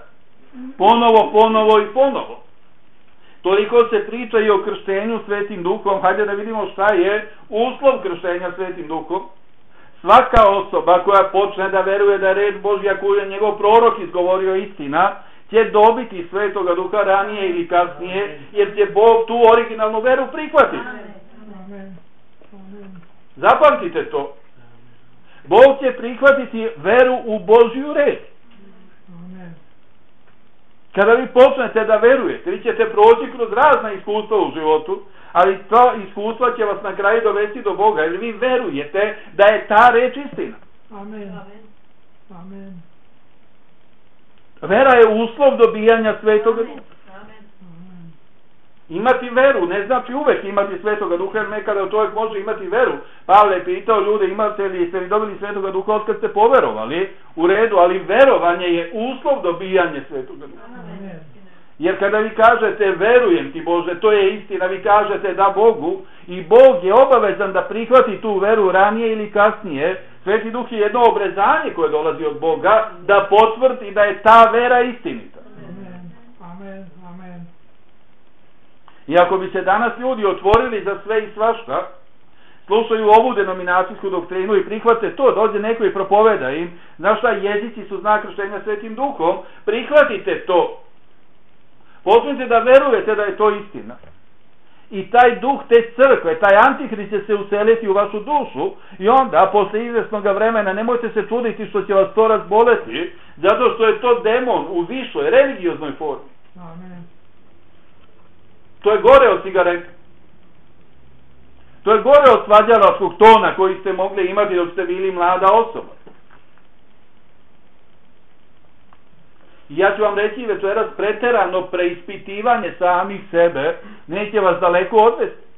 ponovo. Toliko se priča i o krštenju Svetim Duhom. Hajde da vidimo šta je uslov krštenja Svetim Duhom. Svaka osoba koja počne da veruje da je reč Božja koju je njegov prorok izgovorio istina, će dobiti Svetoga Duha ranije ili kasnije, jer će Bog tu originalnu veru prihvatiti. Zapamtite to. Bog će prihvatiti veru u Božju reč. Kada vi počnete da verujete, vi ćete proći kroz razna iskustva u životu, ali to iskustva će vas na kraju dovesti do Boga, jer vi verujete da je ta reč istina. Amen. Vera je uslov dobijanja Svetoga Duha. Imati veru ne znači uvek imati Svetoga Duha, jer nekada čovjek može imati veru. Pavle je pitao ljude, ste li dobili Svetoga Duha od kad ste poverovali? U redu, ali verovanje je uslov dobijanja Svetoga Duha. Jer kada vi kažete verujem ti Bože, to je istina, vi kažete da Bogu i Bog je obavezan da prihvati tu veru ranije ili kasnije. Sveti Duh je jedno obrezanje koje dolazi od Boga da potvrdi da je ta vera istinita. Amen. I ako bi se danas ljudi otvorili za sve i svašta, slušaju ovu denominacijsku doktrinu i prihvate to, dođe neko i propoveda im, znaš šta, jezici su znak krštenja Svetim Duhom, prihvatite to. Počnite da verujete da je to istina. I taj duh te crkve, taj antihrist će se useliti u vašu dušu i onda, posle izvesnog vremena, nemojte se čuditi što će vas to razboleti, zato što je to demon u višoj, religioznoj formi. Amen. To je gore od cigareta. To je gore od svađalačkog tona koji ste mogli imati dok ste bili mlada osoba. I ja ću vam reći večeras, preterano preispitivanje samih sebe neće vas daleko odvesti.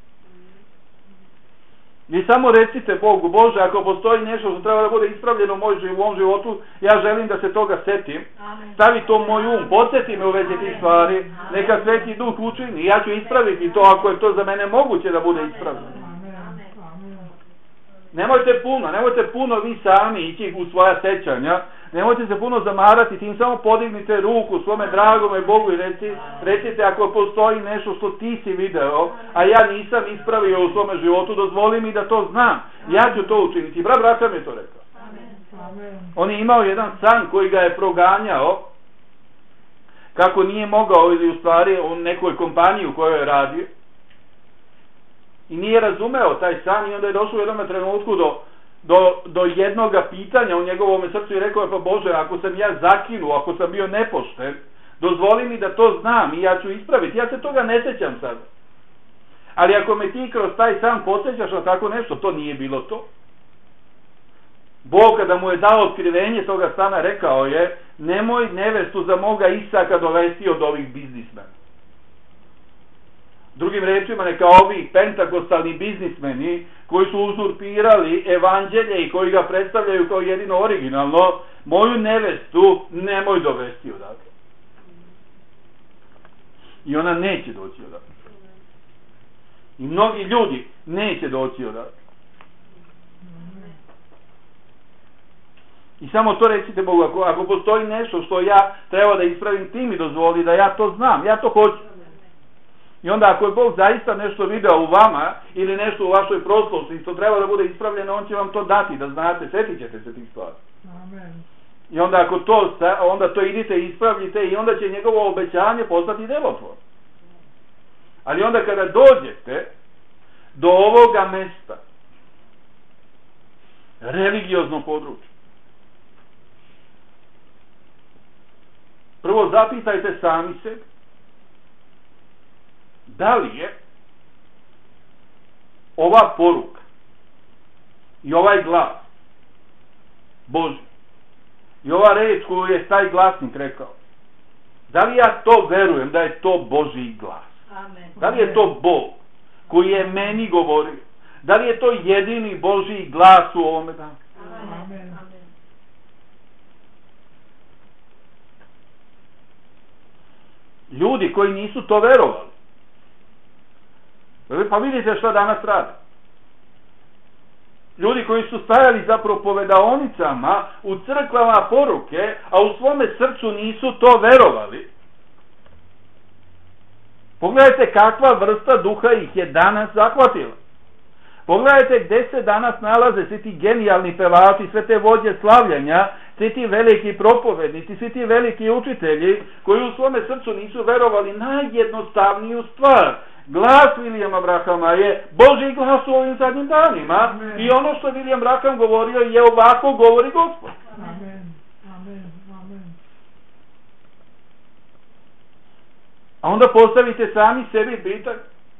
Vi samo recite Bogu, Bože, ako postoji nešto što treba da bude ispravljeno u mom životu, ja želim da se toga setim. Stavi to u moj um, podsjeti me u vezi tih stvari, neka Sveti Duh učini. Ja ću ispraviti to ako je to za mene moguće da bude ispravljeno. Nemojte puno vi sami ići u svoja sećanja, nemojte se puno zamarati, tim samo podignite ruku svome dragome Bogu i recite ako postoji nešto što ti si video, a ja nisam ispravio u svome životu, dozvoli mi da to znam, ja ću to učiniti. Brat mi je to rekao. Amen. On je imao jedan san koji ga je proganjao, kako nije mogao, ili u stvari u nekoj kompaniji u kojoj je radio, i nije razumeo taj san, i onda je došao u jednom trenutku do jednoga pitanja u njegovom srcu i rekao je: pa Bože, ako sam ja zakinuo, ako sam bio nepošten, dozvoli mi da to znam i ja ću ispraviti. Ja se toga ne sjećam sada. Ali ako me ti kroz taj san podsjećaš na tako nešto, to nije bilo to. Bog kada mu je dao otkrivenje toga sana, rekao je: nemoj nevestu za moga Isaka dovesti od ovih biznismena. Drugim rečima, neka ovi pentakostalni biznismeni koji su uzurpirali evanđelje i koji ga predstavljaju kao jedino originalno, moju nevestu nemoj dovesti odakle. I ona neće doći odakle. I mnogi ljudi neće doći odakle. I samo to recite Bogu, ako postoji nešto što ja treba da ispravim, ti mi dozvoli da ja to znam, ja to hoću. I onda ako je Bog zaista nešto video u vama ili nešto u vašoj prošlosti što treba da bude ispravljeno, on će vam to dati da znate, sjetit ćete se tih stvari. Amen. I onda ako onda to idite i ispravljite i onda će njegovo obećanje postati delotvorno. Ali onda kada dođete do ovoga mesta, religiozno područje, prvo zapitajte sami se da li je ova poruka i ovaj glas Božji i ova reč koju je taj glasnik rekao, da li ja to verujem da je to Božji glas? Amen. Da li je to Bog koji je meni govorio? Da li je to jedini Božji glas u ovome danu? Amen. Ljudi koji nisu to verovali, pa vidite šta danas rade. Ljudi koji su stajali za propovedaonicama u crkvama poruke, a u svome srcu nisu to verovali. Pogledajte kakva vrsta duha ih je danas zahvatila. Pogledajte gdje se danas nalaze svi ti genijalni pevači, sve te vođe slavljenja, svi ti veliki propovednici, svi ti veliki učitelji koji u svome srcu nisu verovali najjednostavniju stvar. Glas Williama Branhama je Božji glas u ovim zadnjim danima. Amen. I ono što William Branham govorio je ovako govori Gospod. Amen. Amen. Amen. A onda postavite sami sebi pitak.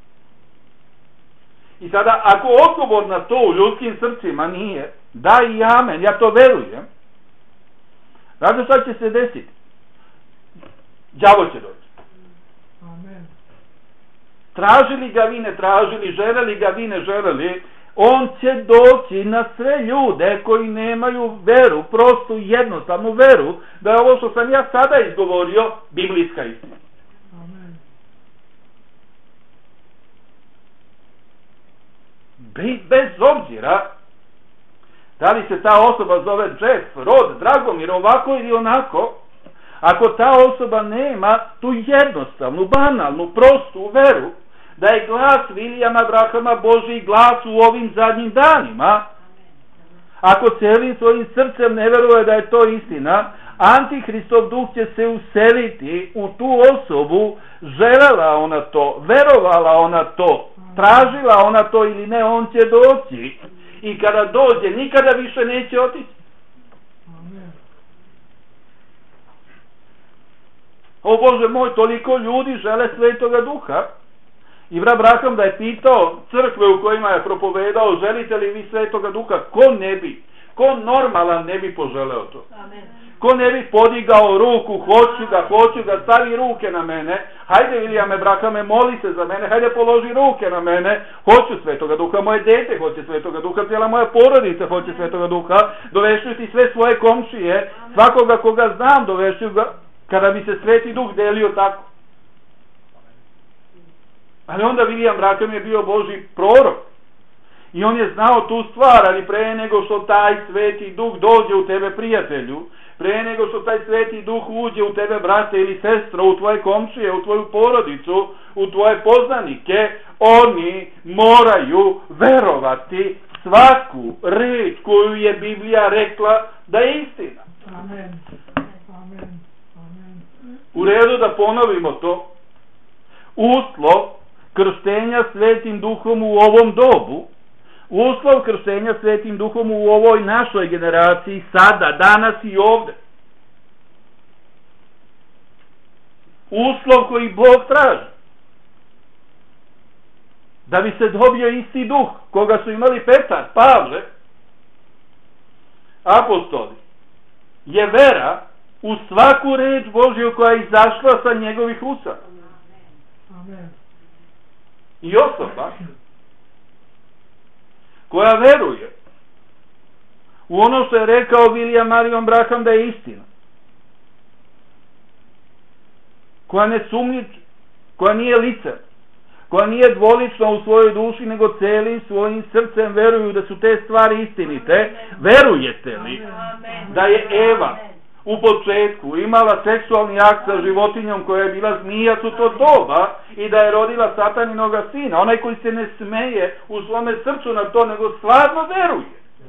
I sada ako odgovor na to u ljudskim srcima nije da i amen, ja to verujem, znate šta će se desiti? Đavo će doći. Amen. Tražili ga vi, ne tražili, želeli ga vi, ne želeli, on će doći na sve ljude koji nemaju veru, prostu jednostavnu veru, da je ovo što sam ja sada izgovorio biblijska istina. Amen. Bez obzira da li se ta osoba zove Jeff, Rod, Dragomir, ovako ili onako, ako ta osoba nema tu jednostavnu, banalnu, prostu veru, da je glas Williama Branhama Božji glas u ovim zadnjim danima, ako cijelim svojim srcem ne veruje da je to istina, Antihristov duh će se useliti u tu osobu, želela ona to, verovala ona to, tražila ona to ili ne, on će doći. I kada dođe, nikada više neće otići. Amen. O Bože moj, toliko ljudi žele Svetoga Duha. I brat Branham da je pitao crkve u kojima je propovedao, želite li vi Svetoga Duha? Ko ne bi? Ko normalan ne bi poželeo to? Amen. Ko ne bi podigao ruku, hoću ga, stavi ruke na mene, hajde Williame Branhame, moli se za mene, hajde položi ruke na mene, hoću Svetoga Duha, moje dete hoće Svetoga Duha, cijela moja porodica hoće Svetoga Duha, dovešću ti sve svoje komšije, svakoga koga znam dovešću ga, kada bi se Sveti Duh delio tako. Ali onda William Branham je bio Božji prorok. I on je znao tu stvar, ali pre nego što taj Sveti Duh dođe u tebe, prijatelju, pre nego što taj Sveti Duh uđe u tebe, brate ili sestro, u tvoje komšije, u tvoju porodicu, u tvoje poznanike, oni moraju verovati svaku reč koju je Biblija rekla da je istina. Amen. Amen. Amen. U redu da ponovimo to. Uslov krštenja Svetim Duhom u ovom dobu, uslov krštenja Svetim Duhom u ovoj našoj generaciji, sada, danas i ovde. Uslov koji Bog traži. Da bi se dobio isti duh koga su imali Petar, Pavle, apostoli, je vera u svaku reč Božju koja je izašla sa njegovih usta. Amen. I osoba koja veruje u ono što je rekao William Marion Branham da je istina, koja ne sumnjiči, koja nije lice, koja nije dvolična u svojoj duši, nego celim svojim srcem veruju da su te stvari istinite. Verujete li da je Eva u početku imala seksualni akt sa životinjom koja je bila zmijac u to doba i da je rodila sataninoga sina? Onaj koji se ne smeje u svome srcu na to, nego stvarno veruje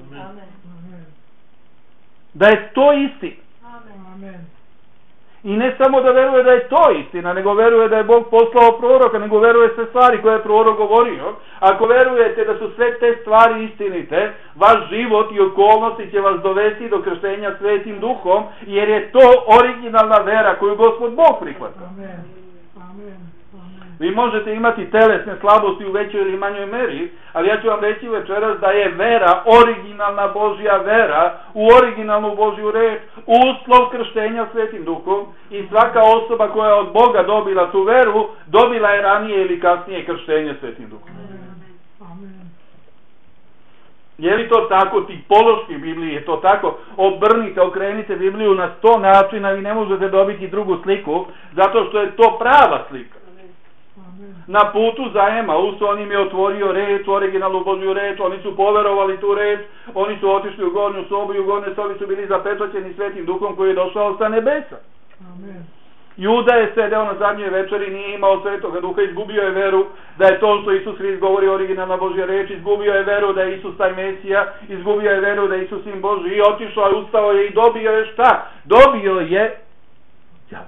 da je to istina. Amen. I ne samo da veruje da je to istina, nego veruje da je Bog poslao proroka, nego veruje sve stvari koje je prorok govorio. Ako verujete da su sve te stvari istinite, vaš život i okolnosti će vas dovesti do krštenja Svetim Duhom, jer je to originalna vera koju Gospod Bog prihvata. Amen. Amen. Vi možete imati telesne slabosti u većoj ili manjoj meri, ali ja ću vam reći večeras da je vera, originalna Božja vera, u originalnu Božju reč, uslov krštenja Svetim Duhom, i svaka osoba koja je od Boga dobila tu veru, dobila je ranije ili kasnije krštenje Svetim Duhom. Amen. Je li to tako? Tipološki Bibliji je to tako. Obrnite, okrenite Bibliju na 100 načina i ne možete dobiti drugu sliku, zato što je to prava slika. Na putu za Emaus on im je otvorio reč, originalnu Božju reč, oni su poverovali tu reč, oni su otišli u gornju sobu i u gornjoj sobi su bili zapečaćeni Svetim Duhom koji je došao sa nebesa. Amen. Juda je sedeo na zadnjoj večeri, nije imao Svetoga Duha, izgubio je veru da je to što Isus Hrist govori originalna Božja reč, izgubio je veru da je Isus taj Mesija, izgubio je veru da je Isus Sin Božji i otišao je, ustao je i dobio je šta? Dobio je đavo.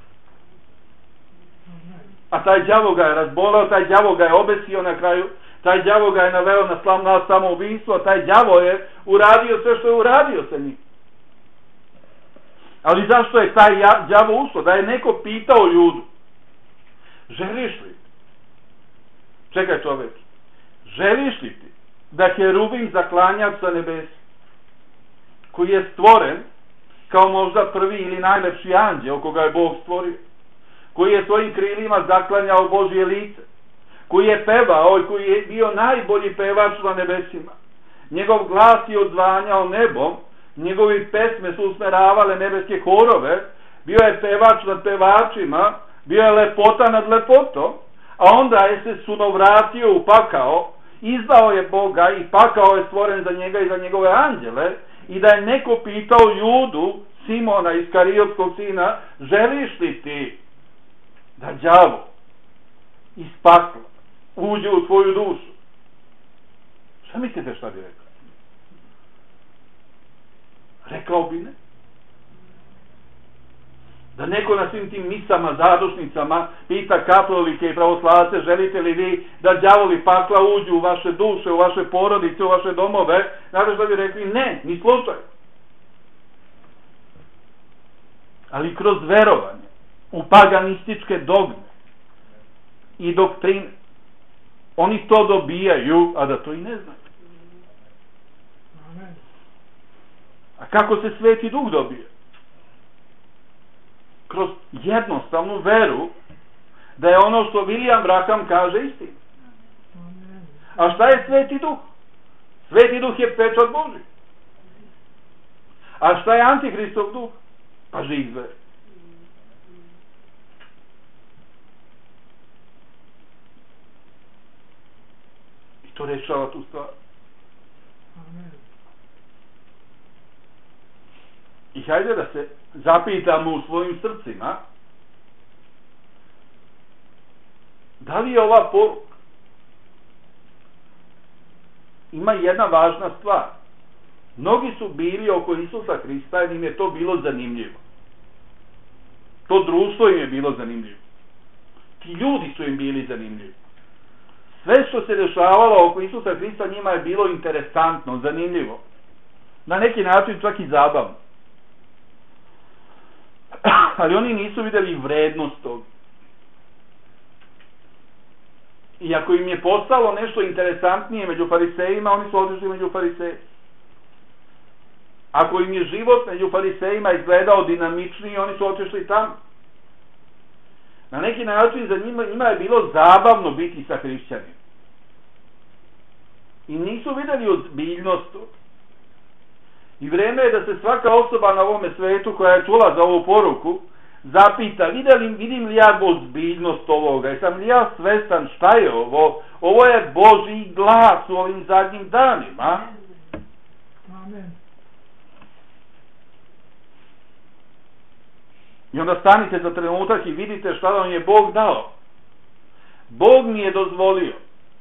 A taj đavo ga je razbolao, taj đavo ga je obesio na kraju, taj đavo ga je naveo na samoubistvo, taj đavo je uradio sve što je uradio sa njim. Ali zašto je taj đavo ušao? Da je neko pitao Judu, želiš li? Čekaj čovjek, želiš li ti da herubim zaklanjač sa nebesa, koji je stvoren kao možda prvi ili najlepši anđeo koga je Bog stvorio, koji je svojim krilima zaklanjao Božje lice, koji je pevao i koji je bio najbolji pevač na nebesima. Njegov glas je odzvanjao nebom, njegovi pesme su usmeravale nebeske horove, bio je pevač nad pevačima, bio je lepota nad lepotom, a onda je se sunovratio u pakao, izdao je Boga i pakao je stvoren za njega i za njegove anđele, i da je neko pitao Judu, Simona Iskariotskog sina, želiš li ti da đavo iz pakla uđe u tvoju dušu? Šta mislite šta bi rekao? Rekao bi ne. Da neko na svim tim misama, zadušnicama pita katolike i pravoslavce, želite li vi da đavoli pakla uđu u vaše duše, u vaše porodice, u vaše domove, znate što bi rekli? Ne, ni slučaj. Ali kroz verovanje u paganističke dogme i doktrine oni to dobijaju, a da to i ne znaju. A kako se Sveti Duh dobije? Kroz jednostavnu veru da je ono što William Branham kaže istina. A šta je Sveti Duh? Sveti Duh je pečat Božji. A šta je Antihristov duh? Pa živ zver. to rešava tu stvar. Amen. I hajde da se zapitamo u svojim srcima da li je ova poruka. Ima jedna važna stvar. Mnogi su bili oko Isusa Hrista i im je to bilo zanimljivo. To društvo im je bilo zanimljivo. Ti ljudi su im bili zanimljivi. Sve što se dešavalo oko Isusa Hrista njima je bilo interesantno, zanimljivo. Na neki način čak i zabavno. Ali oni nisu vidjeli vrednost toga. I ako im je postalo nešto interesantnije među farisejima, oni su otišli među fariseje. Ako im je život među farisejima izgledao dinamičniji, oni su otišli tamo. Na neki način za njima je bilo zabavno biti sa hrišćanima. I nisu vidjeli ozbiljnost toga. I vrijeme je da se svaka osoba na ovome svetu koja je čula za ovu poruku zapita, vidim li ja ozbiljnost ovoga, jesam li ja svestan šta je ovo? Ovo je Božji glas u ovim zadnjim danima. Amen. I onda stanite za trenutak i vidite šta vam je Bog dao. Bog mi je dozvolio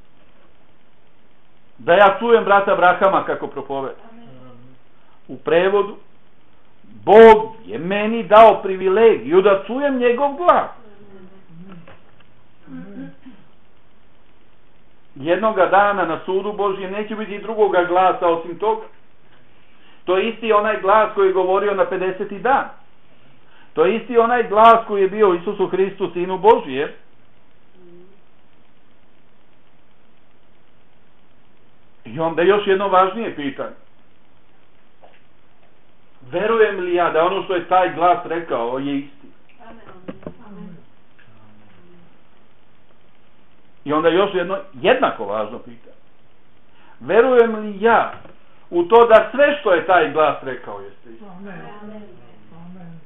da ja čujem brata Abrahama kako propoveda. U prevodu, Bog je meni dao privilegiju da čujem njegov glas. Jednoga dana na sudu Božjem neće biti drugoga glasa osim toga. To je isti onaj glas koji je govorio na 50. dan. To je isti onaj glas koji je bio Isusu Hristu, Sinu Božije. I onda još jedno važnije pitanje. Verujem li ja da ono što je taj glas rekao je isti? Amen. I onda još jedno jednako važno pitanje. Verujem li ja u to da sve što je taj glas rekao jeste isti? Amen. Amen.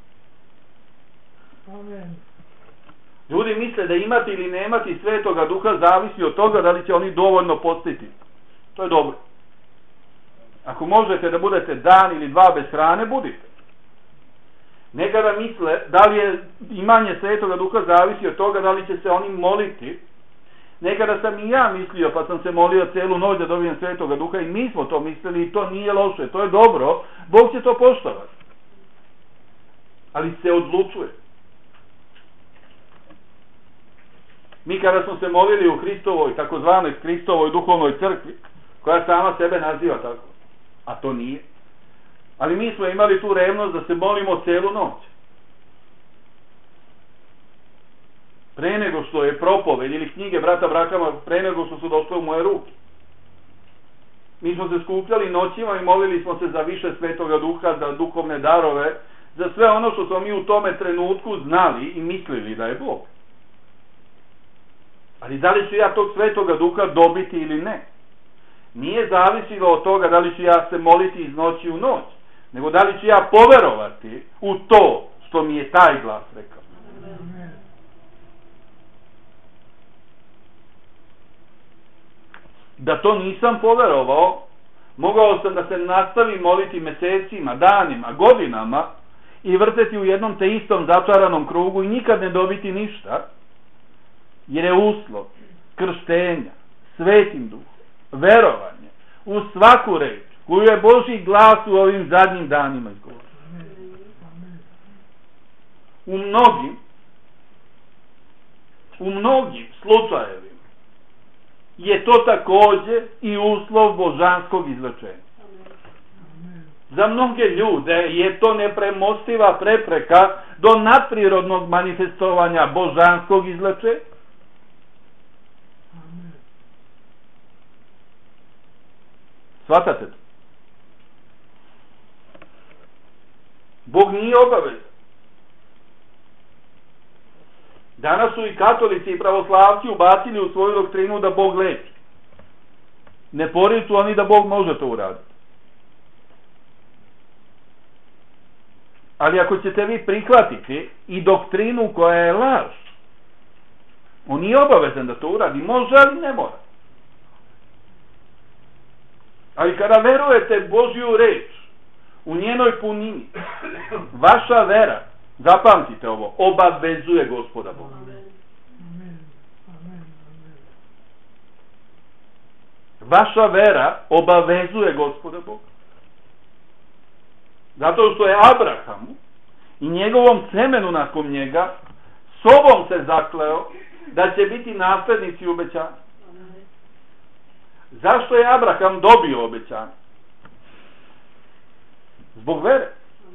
Amen. Ljudi misle da imati ili nemati Svetoga Duha zavisi od toga da li će oni dovoljno postiti. To je dobro. Ako možete da budete dan ili dva bez hrane, budite. Nekada misle da li je imanje Svetoga Duha zavisi od toga da li će se oni moliti. Nekada sam i ja mislio, pa sam se molio celu noć da dobijem Svetoga Duha i mi smo to mislili i to nije loše, to je dobro. Bog će to poštovati. Ali se odlučuje. Mi kada smo se molili u Hristovoj, takozvanoj Hristovoj duhovnoj crkvi, koja sama sebe naziva tako, a to nije. Ali mi smo imali tu revnost da se molimo celu noć. Pre nego što je propoved ili knjige brata Abrahama, pre nego što su došle u moje ruke. Mi smo se skupljali noćima i molili smo se za više Svetoga Duha, za duhovne darove, za sve ono što smo mi u tome trenutku znali i mislili da je Bog. Ali da li ću ja tog Svetoga Duha dobiti ili ne? Nije zavisilo od toga da li ću ja se moliti iz noći u noć, nego da li ću ja poverovati u to što mi je taj glas rekao. Amen. Da to nisam poverovao, mogao sam da se nastavim moliti mesecima, danima, godinama i vrteti u jednom te istom začaranom krugu i nikad ne dobiti ništa, jer je uslov krštenja, Svetim Duhom, verovanje u svaku reč koju je Božji glas u ovim zadnjim danima izgovorio. U mnogim slučajevima je to također i uslov božanskog izlečenja. Za mnoge ljude je to nepremostiva prepreka do nadprirodnog manifestovanja božanskog izlečenja. Svatate to? Bog nije obavezan. Danas su i katolici i pravoslavci ubacili u svoju doktrinu da Bog leči. Ne poriču oni da Bog može to uraditi. Ali ako ćete vi prihvatiti i doktrinu koja je laž, on nije obavezan da to uradi, može ali ne mora. Ali kada verujete Božju reč u njenoj punini, vaša vera, zapamtite ovo, obavezuje Gospoda Boga. Amen. Amen. Vaša vera obavezuje Gospoda Boga. Zato što je Abrahamu i njegovom semenu nakon njega sobom se zakleo da će biti naslednici obećanja. Zašto je Abraham dobio obećanje? Zbog vere.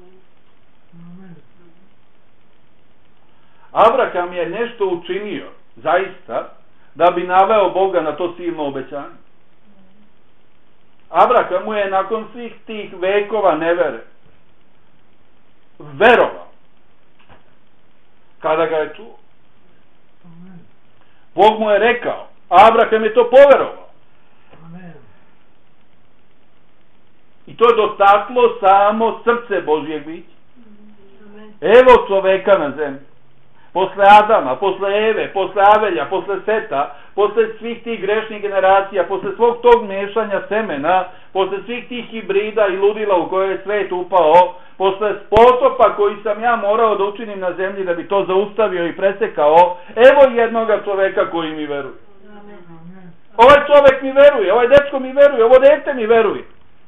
Abraham je nešto učinio, zaista, da bi naveo Boga na to silno obećanje. Abraham mu je nakon svih tih vekova nevere verovao kada ga je čuo. Bog mu je rekao, Abraham je to poverovao. I to je dotaklo samo srce Božjeg bića. Evo čoveka na zemlji. Posle Adama, posle Eve, posle Avelja, posle Seta, posle svih tih grešnih generacija, posle svog tog mešanja semena, posle svih tih hibrida i ludila u koje je svet upao, posle potopa koji sam ja morao da učinim na zemlji da bi to zaustavio i presekao, evo jednoga čoveka koji mi veruje. Ovaj čovek mi veruje, ovaj dečko mi veruje, ovo dete mi veruje.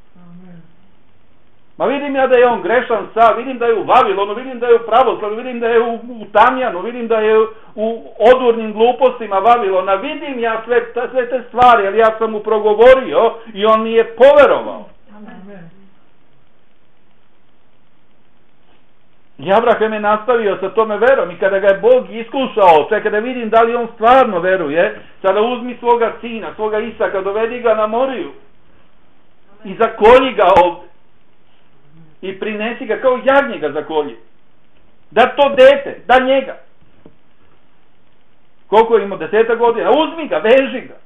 Ma vidim ja da je on grešan sad, vidim da je u Vavilonu, vidim da je u Pravoslavu, vidim da je u Tamjanu, vidim da je u odurnim glupostima Vavilona, vidim ja sve te stvari, ali ja sam mu progovorio i on mi je poverovao. I Abraham je nastavio sa tome verom i kada ga je Bog iskušao, čekaj da vidim da li on stvarno veruje, sada uzmi svoga sina, svoga Isaka, dovedi ga na Moriju i zakolji ga ovdje. I prinesi ga kao jagnjega za kolje. Da to dete, da njega. Koliko je imao, 10 godina, uzmi ga, veži ga.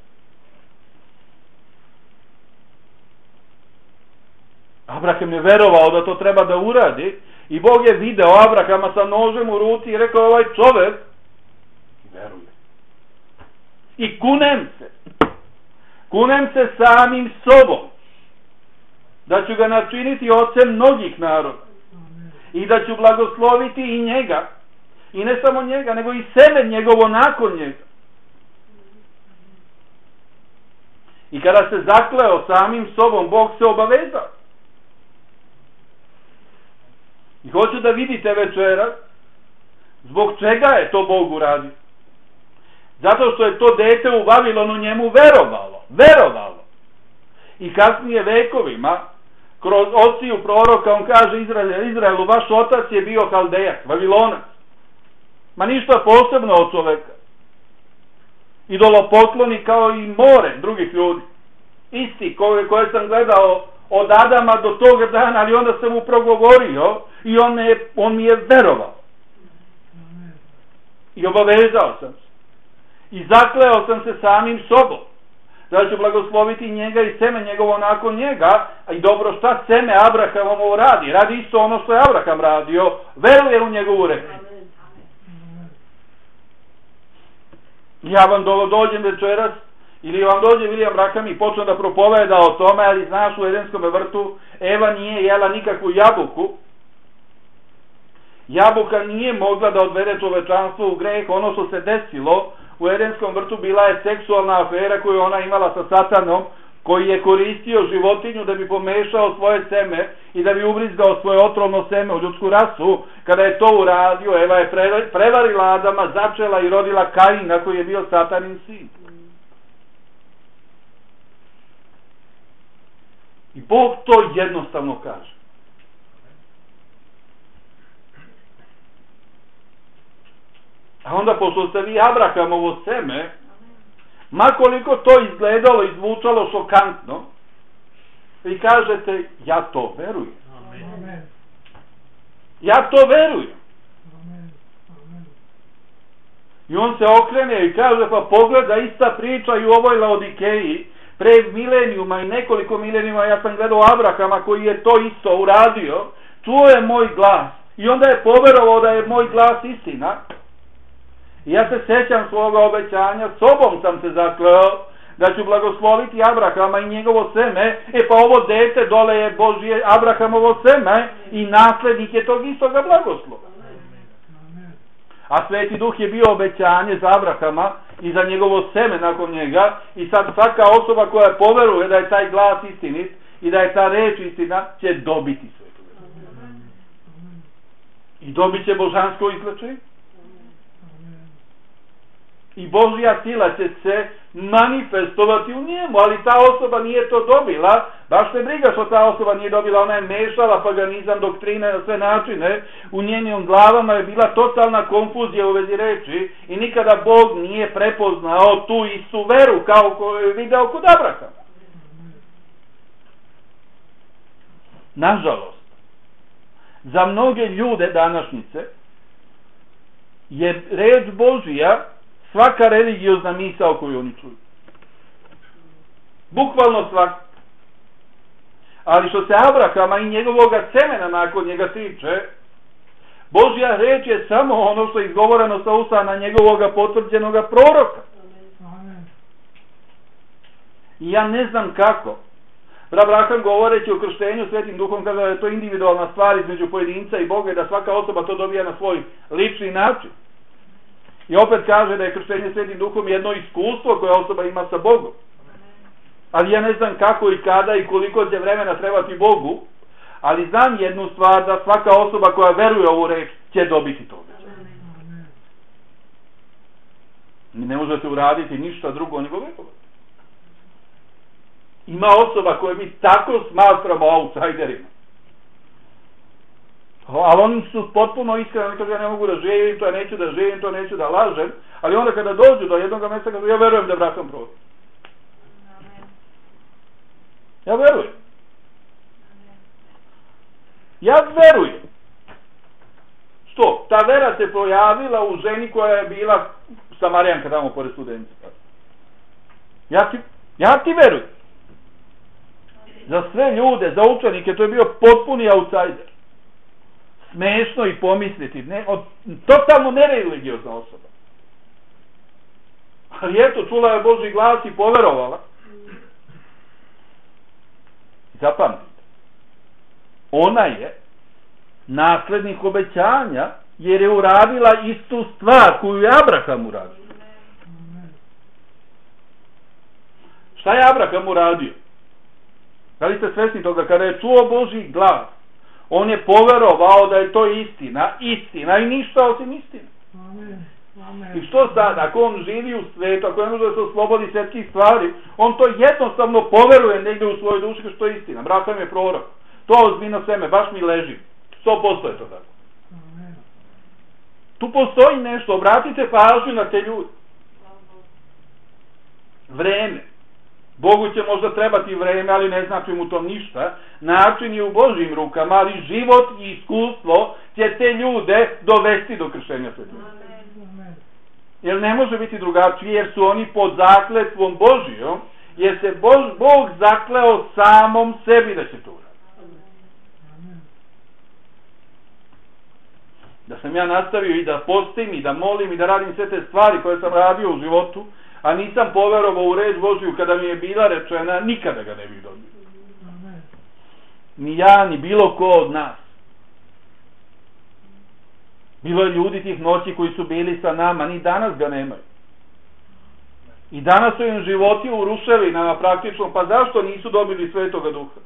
Abraham je verovao da to treba da uradi i Bog je video Abrahama sa nožem u ruci i rekao, ovaj čovek veruje. I kunem se samim sobom da ću ga načiniti ocem mnogih naroda i da ću blagosloviti i njega, i ne samo njega, nego i seme njegovo nakon njega. I kada se zakleo samim sobom, Bog se obavezao. I hoću da vidite večeras zbog čega je to Bog uradio. Zato što je to dete u Vavilonu njemu verovalo. I kasnije vekovima, kroz ociju proroka, on kaže Izraelu, vaš otac je bio Haldejac, Vavilonac. Ma ništa posebno od čoveka. Idolopokloni kao i more drugih ljudi. Isti koje sam gledao od Adama do tog dana, ali onda sam mu progovorio i on mi je verovao. I obavezao sam se. I zakleo sam se samim sobom. Da ću blagosloviti njega i seme njegovo nakon njega. A i dobro, šta seme Abrahamovo radi? Radi isto ono što je Abraham radio. Veruje u njegovu reč. Ja vam dođem večeras, ili vam dođe William Branham i počne da propoveda o tome, ali znaš, u Edenskom vrtu Eva nije jela nikakvu jabuku. Jabuka nije mogla da odvede čovečanstvo u greh. Ono što se desilo u Edenskom vrtu bila je seksualna afera koju ona imala sa Satanom, koji je koristio životinju da bi pomešao svoje seme i da bi ubrizgao svoje otrovno seme u ljudsku rasu. Kada je to uradio, Eva je prevarila Adama, začela i rodila Kaina koji je bio Satanin sin. I Bog to jednostavno kaže. A onda, pošto ste vi Abrahamovo seme, makoliko to izgledalo i zvučalo šokantno, vi kažete, ja to verujem. Amen. Ja to verujem. Amen. I on se okrene i kaže, pa pogleda, ista priča i u ovoj Laodikeji, pre milenijuma i nekoliko milenijuma ja sam gledao Abrahama koji je to isto uradio, čuo je moj glas i onda je poverovao da je moj glas istina. I ja se sećam svoga obećanja, sobom sam se zakleo da ću blagosloviti Abrahama i njegovo seme, pa ovo dete dole je Božje Abrahamovo seme i naslednik je tog istoga blagoslova. A Sveti Duh je bio obećanje za Abrahama i za njegovo seme nakon njega, i sad svaka osoba koja poveruje da je taj glas istinit i da je ta reč istina, će dobiti Svetoga Duha. I dobit će božansko izlečenje. I Božja sila će se manifestovati u njemu, ali ta osoba nije to dobila. Baš se briga što ta osoba nije dobila, ona je mešala paganizam, doktrine na sve načine. U njenim glavama je bila totalna konfuzija u vezi reči i nikada Bog nije prepoznao tu istu veru kao koju je video kod Abrahama. Nažalost, za mnoge ljude današnjice je reč Božja svaka religiozna misao koju oni čuju. Bukvalno svaka. Ali što se Abrahama i njegovoga semena nakon njega tiče, Božja reč je samo ono što je izgovoreno sa usta na njegovoga potvrđenoga proroka. I ja ne znam kako. Abraham govoreći o krštenju Svetim Duhom kaže da je to individualna stvar između pojedinca i Boga i da svaka osoba to dobija na svoj lični način. I opet kaže da je krštenje Svetim Duhom jedno iskustvo koje osoba ima sa Bogom. Ali ja ne znam kako i kada i koliko će vremena trebati Bogu, ali znam jednu stvar, da svaka osoba koja veruje ovu reč će dobiti to. Ne možete uraditi ništa drugo nego verovati. Ima osoba koje mi tako smatramo outsiderima. Ali oni su potpuno iskreni, kaže ja ne mogu da živim, to ja neću da živim, to neću da lažem, ali onda kada dođu do jednog mjesta kažu ja verujem da je Abraham prorok. Ja verujem. Ja verujem. Što? Ta vera se pojavila u ženi koja je bila Samarijanka tamo pored Studenice. Ja ti verujem. Za sve ljude, za učenike, to je bio potpuni outsider. Smešno i pomisliti. Totalno nereligiozna osoba. Ali eto, čula je Božji glas i poverovala. Zapamtite. Ona je naslednik obećanja, jer je uradila istu stvar koju je Abraham uradio. Šta je Abraham uradio? Da li ste svesni toga? Kada je čuo Božji glas, on je poverovao da je to istina i ništa osim istine. I što sad, ako on živi u svetu, ako ne može da se oslobodi svetskih stvari, on to jednostavno poveruje negdje u svojoj duši što je istina. Abraham je prorok. To ozbiljno seme, baš mi leži. 100% je to tako. Tu postoji nešto, obratite pažnju na te ljude. Vreme. Bogu će možda trebati vreme, ali ne znači mu to ništa. Način je u Božjim rukama, ali život i iskustvo će te ljude dovesti do kršenja Svetog. Jer ne može biti drugačije, jer su oni pod zakletvom Božijom, jer se Bog zakleo samom sebi da će to uraditi. Da sam ja nastavio i da postim i da molim i da radim sve te stvari koje sam radio u životu, a nisam poverovao u reč Božju kada mi je bila rečena, nikada ga ne bih dobio. Ni ja, ni bilo ko od nas. Bilo je ljudi tih noći koji su bili sa nama, ni danas ga nemaju. I danas su im životi u ruševinama praktično, pa zašto nisu dobili Svetoga Duha?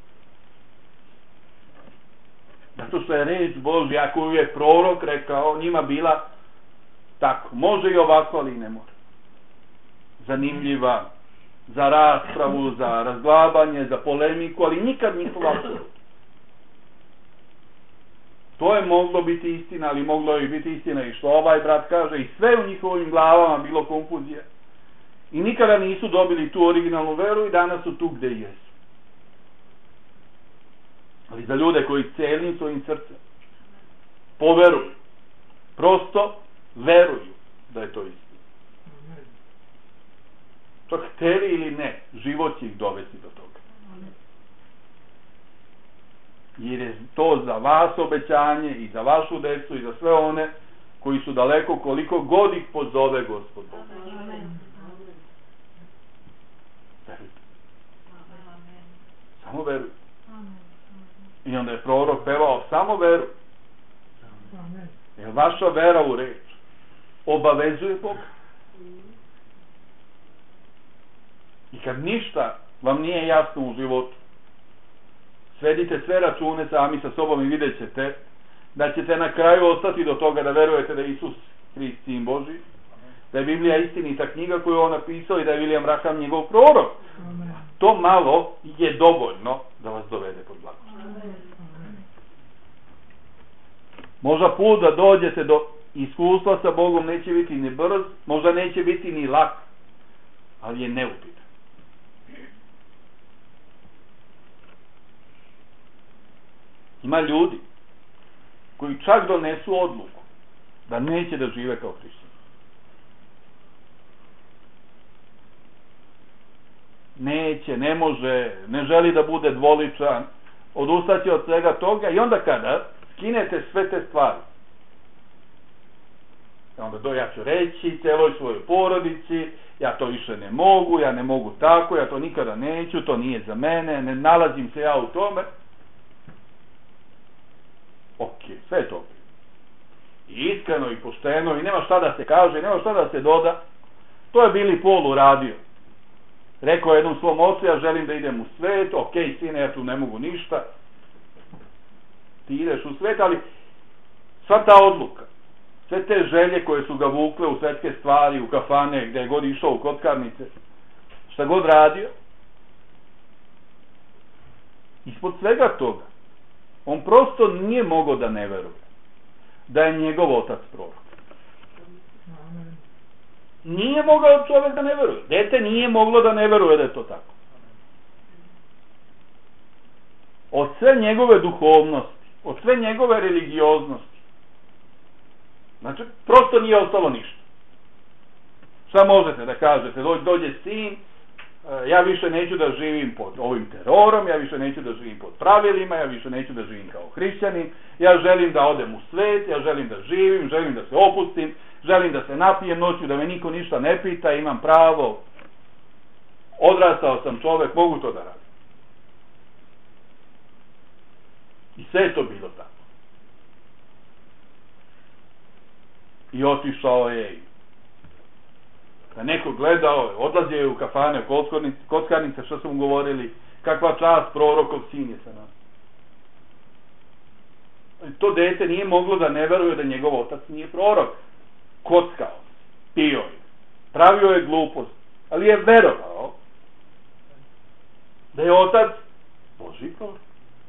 Zato što je reč Božja koju je prorok rekao njima bila tako. Može i ovako, ali ne mora. Zanimljiva, za raspravu, za razglabanje, za polemiku, ali nikad njihova apsolutno. To je moglo biti istina, ali moglo je biti istina i što ovaj brat kaže, i sve u njihovim glavama bilo konfuzije. I nikada nisu dobili tu originalnu veru i danas su tu gde jesu. Ali za ljude koji celim svojim srcem poveruju, prosto veruju da je to istina. Čak hteli ili ne, život će ih dovesti do toga. Jer je to za vas obećanje i za vašu decu i za sve one koji su daleko, koliko god ih pozove Gospod Bog. veruj. I onda je prorok pevao samo veru. Amen. Jer vaša vera u reč obavezuje Boga. I kad ništa vam nije jasno u životu, svedite sve račune sami sa sobom i vidjet ćete da ćete na kraju ostati do toga da verujete da je Isus Hrist sin Božji, da je Biblija istinita knjiga koju je on napisao i da je William Branham njegov prorok. Amen. To malo je dovoljno da vas dovede pod blagoslov. Amen. Možda put da dođete do iskustva sa Bogom neće biti ni brz, možda neće biti ni lak, ali je neupitan. Ima ljudi koji čak donesu odluku da neće da žive kao hrišćani. Neće, ne može, ne želi da bude dvoličan, odustaće od svega toga i onda kada skinete sve te stvari, onda ja ću reći celoj svojoj porodici, ja to više ne mogu, ja ne mogu tako, ja to nikada neću, to nije za mene, ne nalazim se ja u tome. Ok, sve je to. I iskreno i pošteno i nema šta da se kaže, nema šta da se doda. To je Billy Paul uradio. Rekao jednom svom ocu, ja želim da idem u svet, ok, sine, ja tu ne mogu ništa. Ti ideš u svet, ali sva ta odluka, sve te želje koje su ga vukle u svetske stvari, u kafane, gde je god išao u kockarnice, šta god radio, ispod svega toga, on prosto nije mogao da ne veruje da je njegov otac prorok. Amen. Nije mogao čovjek da ne veruje. Dete nije moglo da ne veruje da je to tako. Od sve njegove duhovnosti, od sve njegove religioznosti, znači, prosto nije ostalo ništa. Šta možete da kažete? Dođe sin, ja više neću da živim pod ovim terorom, ja više neću da živim pod pravilima, ja više neću da živim kao hrišćanin, ja želim da odem u svet, ja želim da živim, želim da se opustim, želim da se napijem noću, da me niko ništa ne pita, imam pravo, odrastao sam čovek, mogu to da radim. I sve je to bilo tako. I otišao je, da neko gledao, odlazio je u kafane, u kockarnice, što su mu govorili, kakva čast, prorokov sin je sa nama. To dete nije moglo da ne veruje da njegov otac nije prorok. Kockao, pio je, pravio je glupost, ali je verovao da je otac Božji prorok.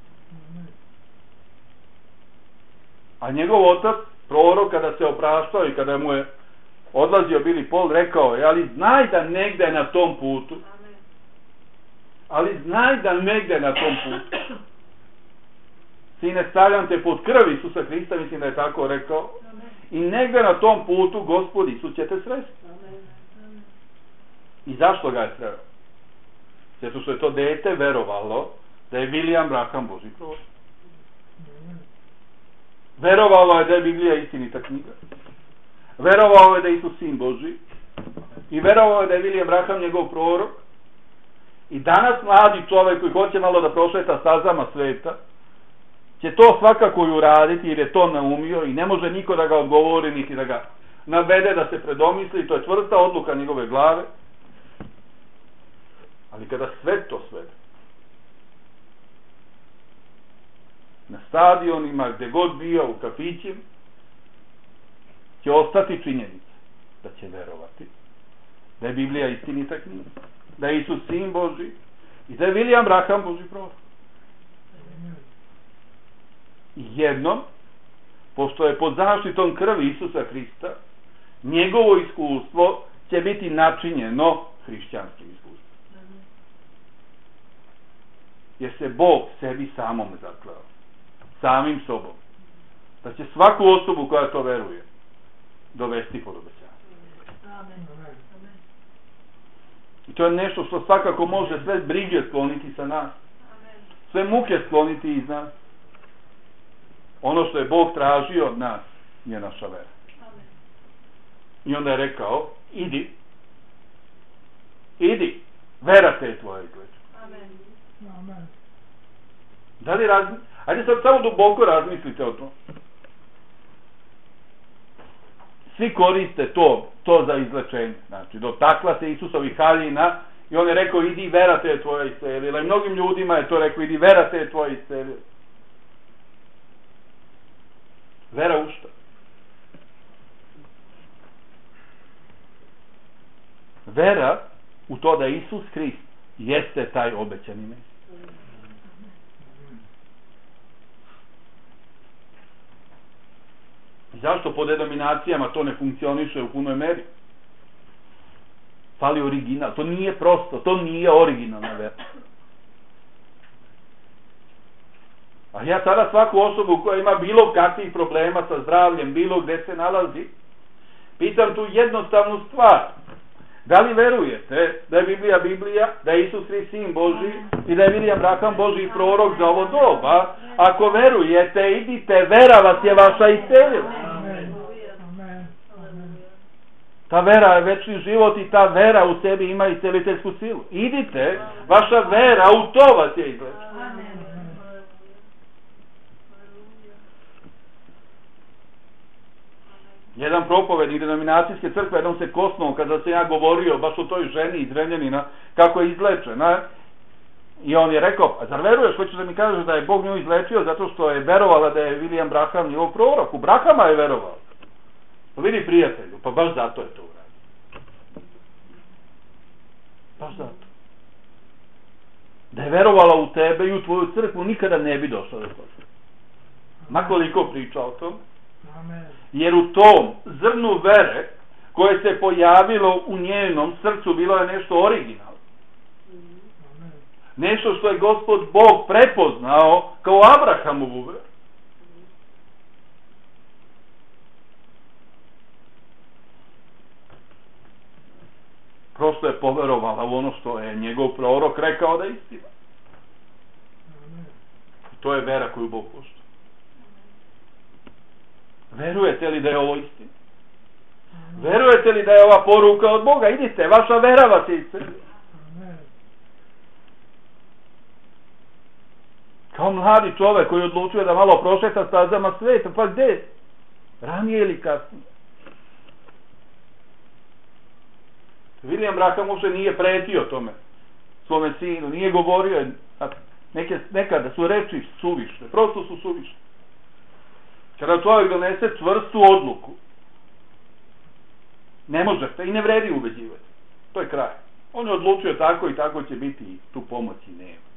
A njegov otac, prorok, kada se opraštao i kada mu je odlazio Billy Paul, rekao je, ali znaj da negde na tom putu, sine, stavljam te pod krv Isusa Hrista, mislim da je tako rekao, i negde na tom putu Gospod Isus će te sresti. I zašto ga je sreo? Zato što je to dete verovalo da je William Branham Božji prorok. Verovalo je da je Biblija istinita knjiga. Verovao je da je Isus sin Božji. I verovao je da je William Branham njegov prorok. I danas mladi čovjek koji hoće malo da prošeta stazama sveta će to svakako i uraditi jer je to naumio i ne može niko da ga odgovori niti da ga navede da se predomisli. To je čvrsta odluka njegove glave. Ali kada sve to svede, na stadionima, gde god bio, u kafićima, će ostati činjenica da će verovati da je Biblija istinita knjiga, da je Isus sin Božji i da je William Branham Božji prorok. Jednom, pošto je pod zaštitom krvi Isusa Hrista, njegovo iskustvo će biti načinjeno hrišćanskim iskustvom. Jer se Bog sebi samom zakleo, samim sobom, da će svaku osobu koja to veruje dovesti pod obećanje. I to je nešto što svakako može sve brige skloniti sa nas, sve muke skloniti iz nas. Ono što je Bog tražio od nas je naša vera. I onda je rekao, idi, vera te je tvoja izgled. Amen. Da li Ajde sad samo duboko razmislite o tom. Svi koriste to za izlečenje. Znači, dotakla se Isusovih haljina i on je rekao, idi vera te je tvoja iscelila. I mnogim ljudima je to rekao, idi vera te je tvoja iscelila. Vera u šta? Vera u to da Isus Hrist jeste taj obećani Mesija. Zašto po denominacijama to ne funkcioniše u punoj meri? Fali original. To nije prosto, to nije originalna vera. A ja sada svaku osobu koja ima bilo kakvih problema sa zdravljem, bilo gde se nalazi, pitam tu jednostavnu stvar. Da li verujete da je Biblija Biblija, da je Isus Hrist Sin Božji i da je William Branham Božji prorok za ovo doba? Ako verujete, idite, vera vas je vaša iscelila. Ta vera je večni život i ta vera u sebi ima isceliteljsku silu. Idite, vaša vera u to vas je izlečila. Jedan propovednik denominacijske crkve, jednom se kosnuo kada sam ja govorio baš o toj ženi iz Renjanina, kako je izlečena. I on je rekao, a zar veruješ, hoćeš da mi kažeš da je Bog nju izlečio zato što je verovala da je William Branham njegov prorok. U Branhama je verovala. Pa vidi prijatelju, pa baš zato je to uradio. Baš zato. Da je verovala u tebe i u tvoju crkvu, nikada ne bi došla do toga. Makoliko priča o tom. Jer u tom zrnu vere koje se pojavilo u njenom srcu bilo je nešto originalno. Nešto što je Gospod Bog prepoznao kao Abrahamovu veru. Prosto je poverovala u ono što je njegov prorok rekao da je istina. To je vera koju Bog poštuje. Verujete li da je ovo istina? Verujete li da je ova poruka od Boga? Idite, vaša vera vas je iscelila. Kao mladi čovek koji odlučuje da malo prošeta stazama sveta, pa gde? Ranije ili kasnije? William Branham uopšte nije pretio tome svome sinu, nije govorio, nekada su reči suvišne, prosto su suvišne. Kada čovjek donese čvrstu odluku, ne možete i ne vredi ubeđivati. To je kraj. On je odlučio tako i tako će biti i tu pomoći nema.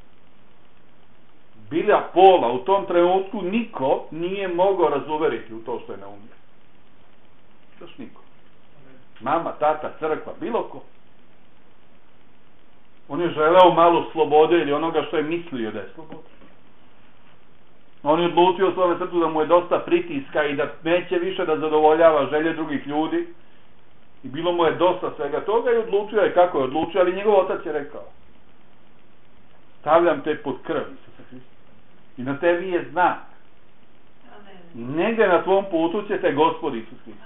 Bila Pola u tom trenutku niko nije mogao razuveriti u to što je naumio. Još niko. Mama, tata, crkva, bilo ko. On je želeo malo slobode ili onoga što je mislio da je sloboda. On je odlučio u svome srcu da mu je dosta pritiska i da neće više da zadovoljava želje drugih ljudi. I bilo mu je dosta svega toga i odlučio je kako je odlučio, ali njegov otac je rekao: stavljam te pod krv Isusa Hrista. I na tebi je znak. I negdje na tvom putu će te Gospod Isus Hrista.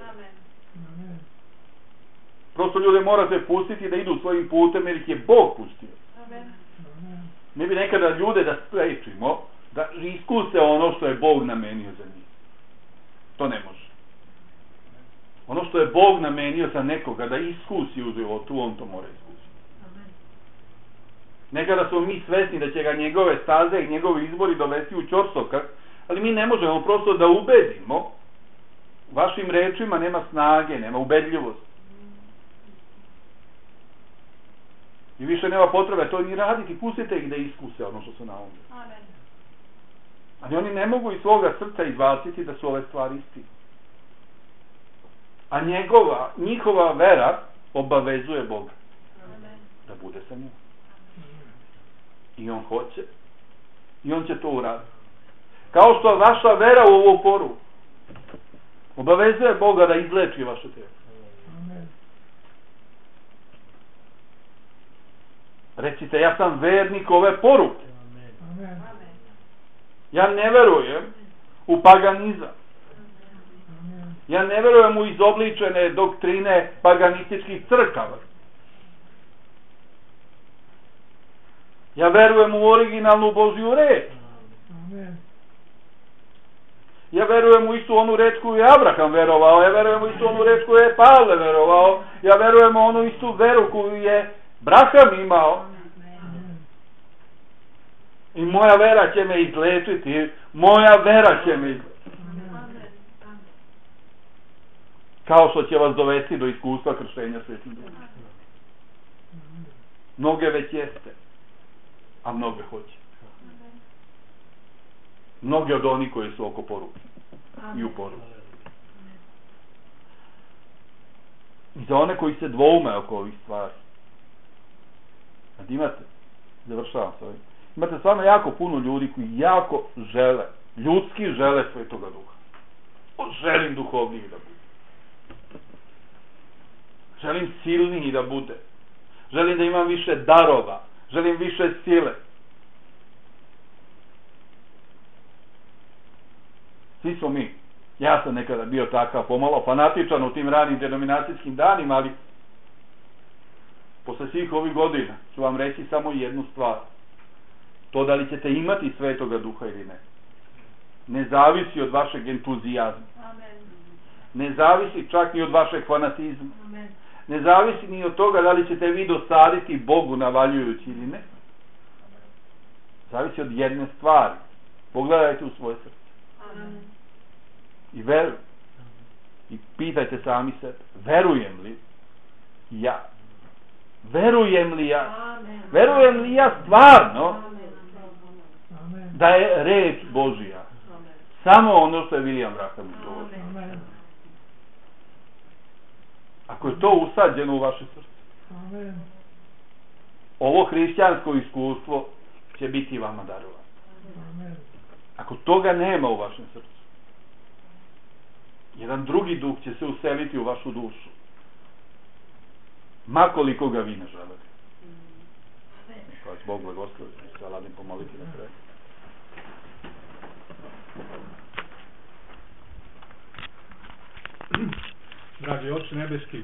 Prosto ljude morate pustiti da idu svojim putem jer ih je Bog pustio. Mi bi nekada ljude da sprečimo da iskuse ono što je Bog namenio za njih. To ne može. Ono što je Bog namenio za nekoga da iskusi u životu, on to mora iskusiti. Nekada smo mi svesni da će ga njegove staze i njegovi izbori dovesti u ćorsokak, ali mi ne možemo prosto da ubedimo. Vašim rečima nema snage, nema ubedljivosti. I više nema potrebe to ni raditi, pustite ih da iskuse ono što su naumili. Ali oni ne mogu iz svoga srca izbaciti da su ove stvari istine. A njihova vera obavezuje Boga da bude sa njim. I on hoće. I on će to uraditi. Kao što vaša vera u ovu poruku obavezuje Boga da izleči vaše tijelo. Recite, ja sam vernik ove poruke. Ja ne verujem u paganizam. Ja ne verujem u izobličene doktrine paganističkih crkava. Ja verujem u originalnu Božju reč. Ja verujem u istu onu reč koju je Abraham verovao, ja verujem u istu onu reč koju je Pavle verovao, ja verujem u onu istu veru koju je Abraham imao. I moja vera će me izlečiti, moja vera će me izlečiti. Kao što će vas dovesti do iskustva krštenja Svetim Duhom. Mnoge već jeste, a mnoge hoće. Mnoge od onih koji su oko poruke i u poruke. I za one koji se dvoume oko ovih stvari. Kad imate, završavam s ovim, imate stvarno jako puno ljudi koji jako žele, ljudski žele Svetoga Duha. Želim duhovnih da bude. Želim silniji da bude. Želim da imam više darova. Želim više sile. Svi smo mi. Ja sam nekada bio takav pomalo fanatičan u tim ranim denominacijskim danima, ali posle svih ovih godina ću vam reći samo jednu stvar. To da li ćete imati Svetoga Duha ili ne, ne zavisi od vašeg entuzijazma. Ne zavisi čak ni od vašeg fanatizma. Ne zavisi ni od toga da li ćete vi dosaditi Bogu navaljujući ili ne. Zavisi od jedne stvari. Pogledajte u svoje srce. I verujte. I pitajte sami sebe. Verujem li ja? Verujem li ja? Verujem li ja stvarno da je reč Božija samo ono što je William Branham govorio? Ako je to usađeno u vaše srce, ovo hrišćansko iskustvo će biti vama darovano. Ako toga nema u vašem srcu, jedan drugi duh će se useliti u vašu dušu, makoliko ga vi ne želite. Neka vas Bog blagoslovi, se radim pomoliti na kraju. Dragi Oče nebeski,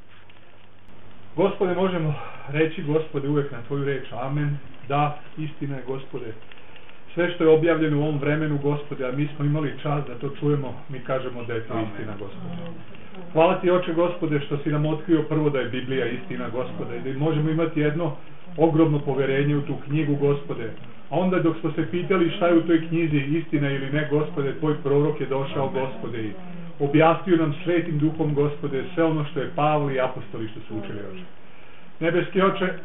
Gospode, možemo reći, Gospode, uvek na Tvoju reč, amen, da, istina je, Gospode, sve što je objavljeno u ovom vremenu, Gospode, a mi smo imali čas da to čujemo, mi kažemo da je to istina, Gospode. Hvala Ti, Oče, Gospode, što si nam otkrio prvo da je Biblija istina, Gospode, i da možemo imati jedno ogromno poverenje u tu knjigu, Gospode. A onda dok smo se pitali šta je u toj knjizi, istina ili ne, Gospode, Tvoj prorok je došao, Gospode, i objasnio nam Svetim Duhom, Gospode, sve ono što je Pavle i apostoli što su učili, Oče. Nebeski Oče,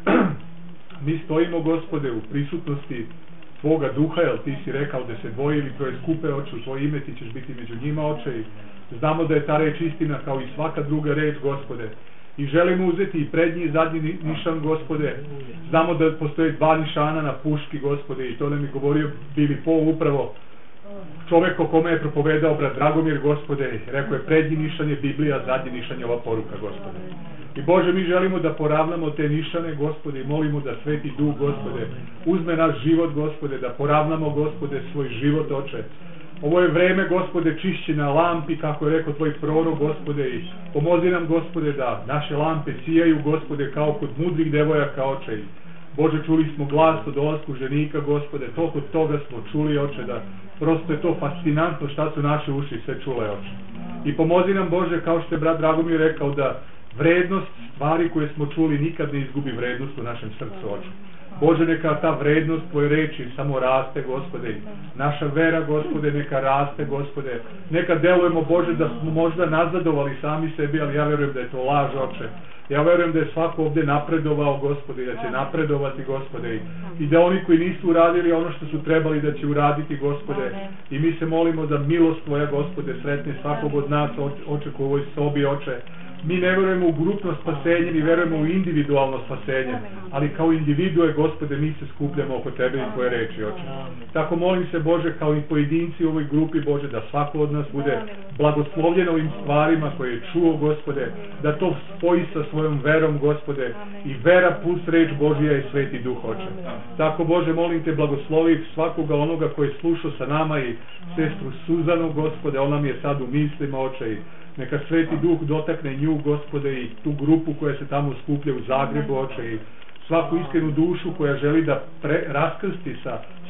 mi stojimo, Gospode, u prisutnosti Tvoga Duha, jer Ti si rekao da se dvoje ili troje skupe, Oče, u Tvoje ime Ti ćeš biti među njima, Oče, i znamo da je ta reč istina kao i svaka druga reč, Gospode, i želimo uzeti i prednji i zadnji nišan, Gospode. Znamo da postoje dva nišana na puški, Gospode, i to nam je govorio Billy Paul, upravo čovek o kome je propovedao brat Dragomir, Gospode. Rekao je, prednji nišan je Biblija, zadnji nišan je ova poruka, Gospode. I Bože, mi želimo da poravnamo te nišane, Gospode, i molimo da Sveti Duh, Gospode, uzme naš život, Gospode, da poravnamo, Gospode, svoj život, Oče. Ovo je vreme, Gospode, čišćenja lampi, kako je rekao Tvoj prorok, Gospode, i pomozi nam, Gospode, da naše lampe sijaju, Gospode, kao kod mudrih devojaka, Oče. Bože, čuli smo glas o dolasku ženika, Gospode, toliko toga smo čuli, Oče, da prosto je to fascinantno šta su naše uši sve čule, Oče. I pomozi nam, Bože, kao što je brat Dragomir rekao, da vrednost stvari koje smo čuli nikad ne izgubi vrednost u našem srcu, Oče. Bože, neka ta vrednost Tvoje reči samo raste, Gospode. Naša vera, Gospode, neka raste, Gospode. Neka delujemo, Bože, da smo možda nazadovali sami sebi, ali ja verujem da je to laž, Oče. Ja verujem da je svako ovde napredovao, Gospode, da će napredovati, Gospode, i da oni koji nisu uradili ono što su trebali da će uraditi, Gospode, i mi se molimo da milost Tvoja, Gospode, sretne svakog od nas, Oče, u ovoj sobi, Oče. Mi ne verujemo u grupno spasenje, mi verujemo u individualno spasenje, ali kao individue, Gospode, mi se skupljamo oko Tebe i Tvoje reči, Oče. Tako molim se, Bože, kao i pojedinci u ovoj grupi, Bože, da svako od nas bude blagoslovljen ovim stvarima koje je čuo, Gospode, da to spoji sa svojom verom, Gospode, i vera plus reč Božija i Sveti Duh, Oče. Tako, Bože, molim Te, blagoslovi svakoga onoga koji je slušao sa nama i sestru Suzanu, Gospode, ona mi je sad u mislima, Oče, i neka Sveti Duh dotakne nju, Gospode, i tu grupu koja se tamo skuplja u Zagrebu, Oče, i svaku iskrenu dušu koja želi da raskrsti sa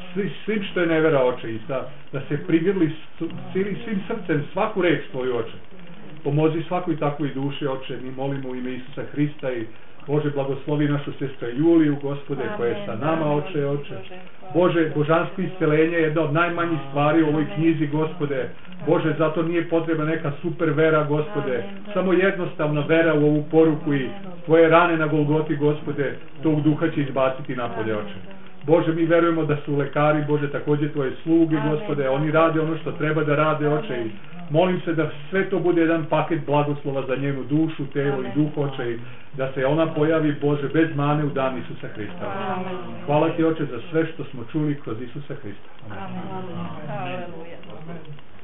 svim što je nevera, oče, i da se prigrli svim srcem svaku reč tvoju, oče. Pomozi svakoj takvoj duši, oče, mi molimo u ime Isusa Hrista i Bože, blagoslovi našu sestru Juliju, Gospode, koja je sa nama, oče. Bože, božansko isceljenje je jedna od najmanjih stvari u ovoj knjizi, Gospode. Bože, zato nije potrebna neka super vera, Gospode. Samo jednostavna vera u ovu poruku i tvoje rane na Golgoti, Gospode, tog duha će izbaciti napolje, oče. Bože, mi verujemo da su lekari, Bože, također tvoje sluge, Gospode, oni rade ono što treba da rade, oče, i molim se da sve to bude jedan paket blagoslova za njenu dušu, telo i duh, oče, i da se ona pojavi, Bože, bez mane u dan Isusa Hrista. Hvala ti, oče, za sve što smo čuli kroz Isusa Hrista. Amen.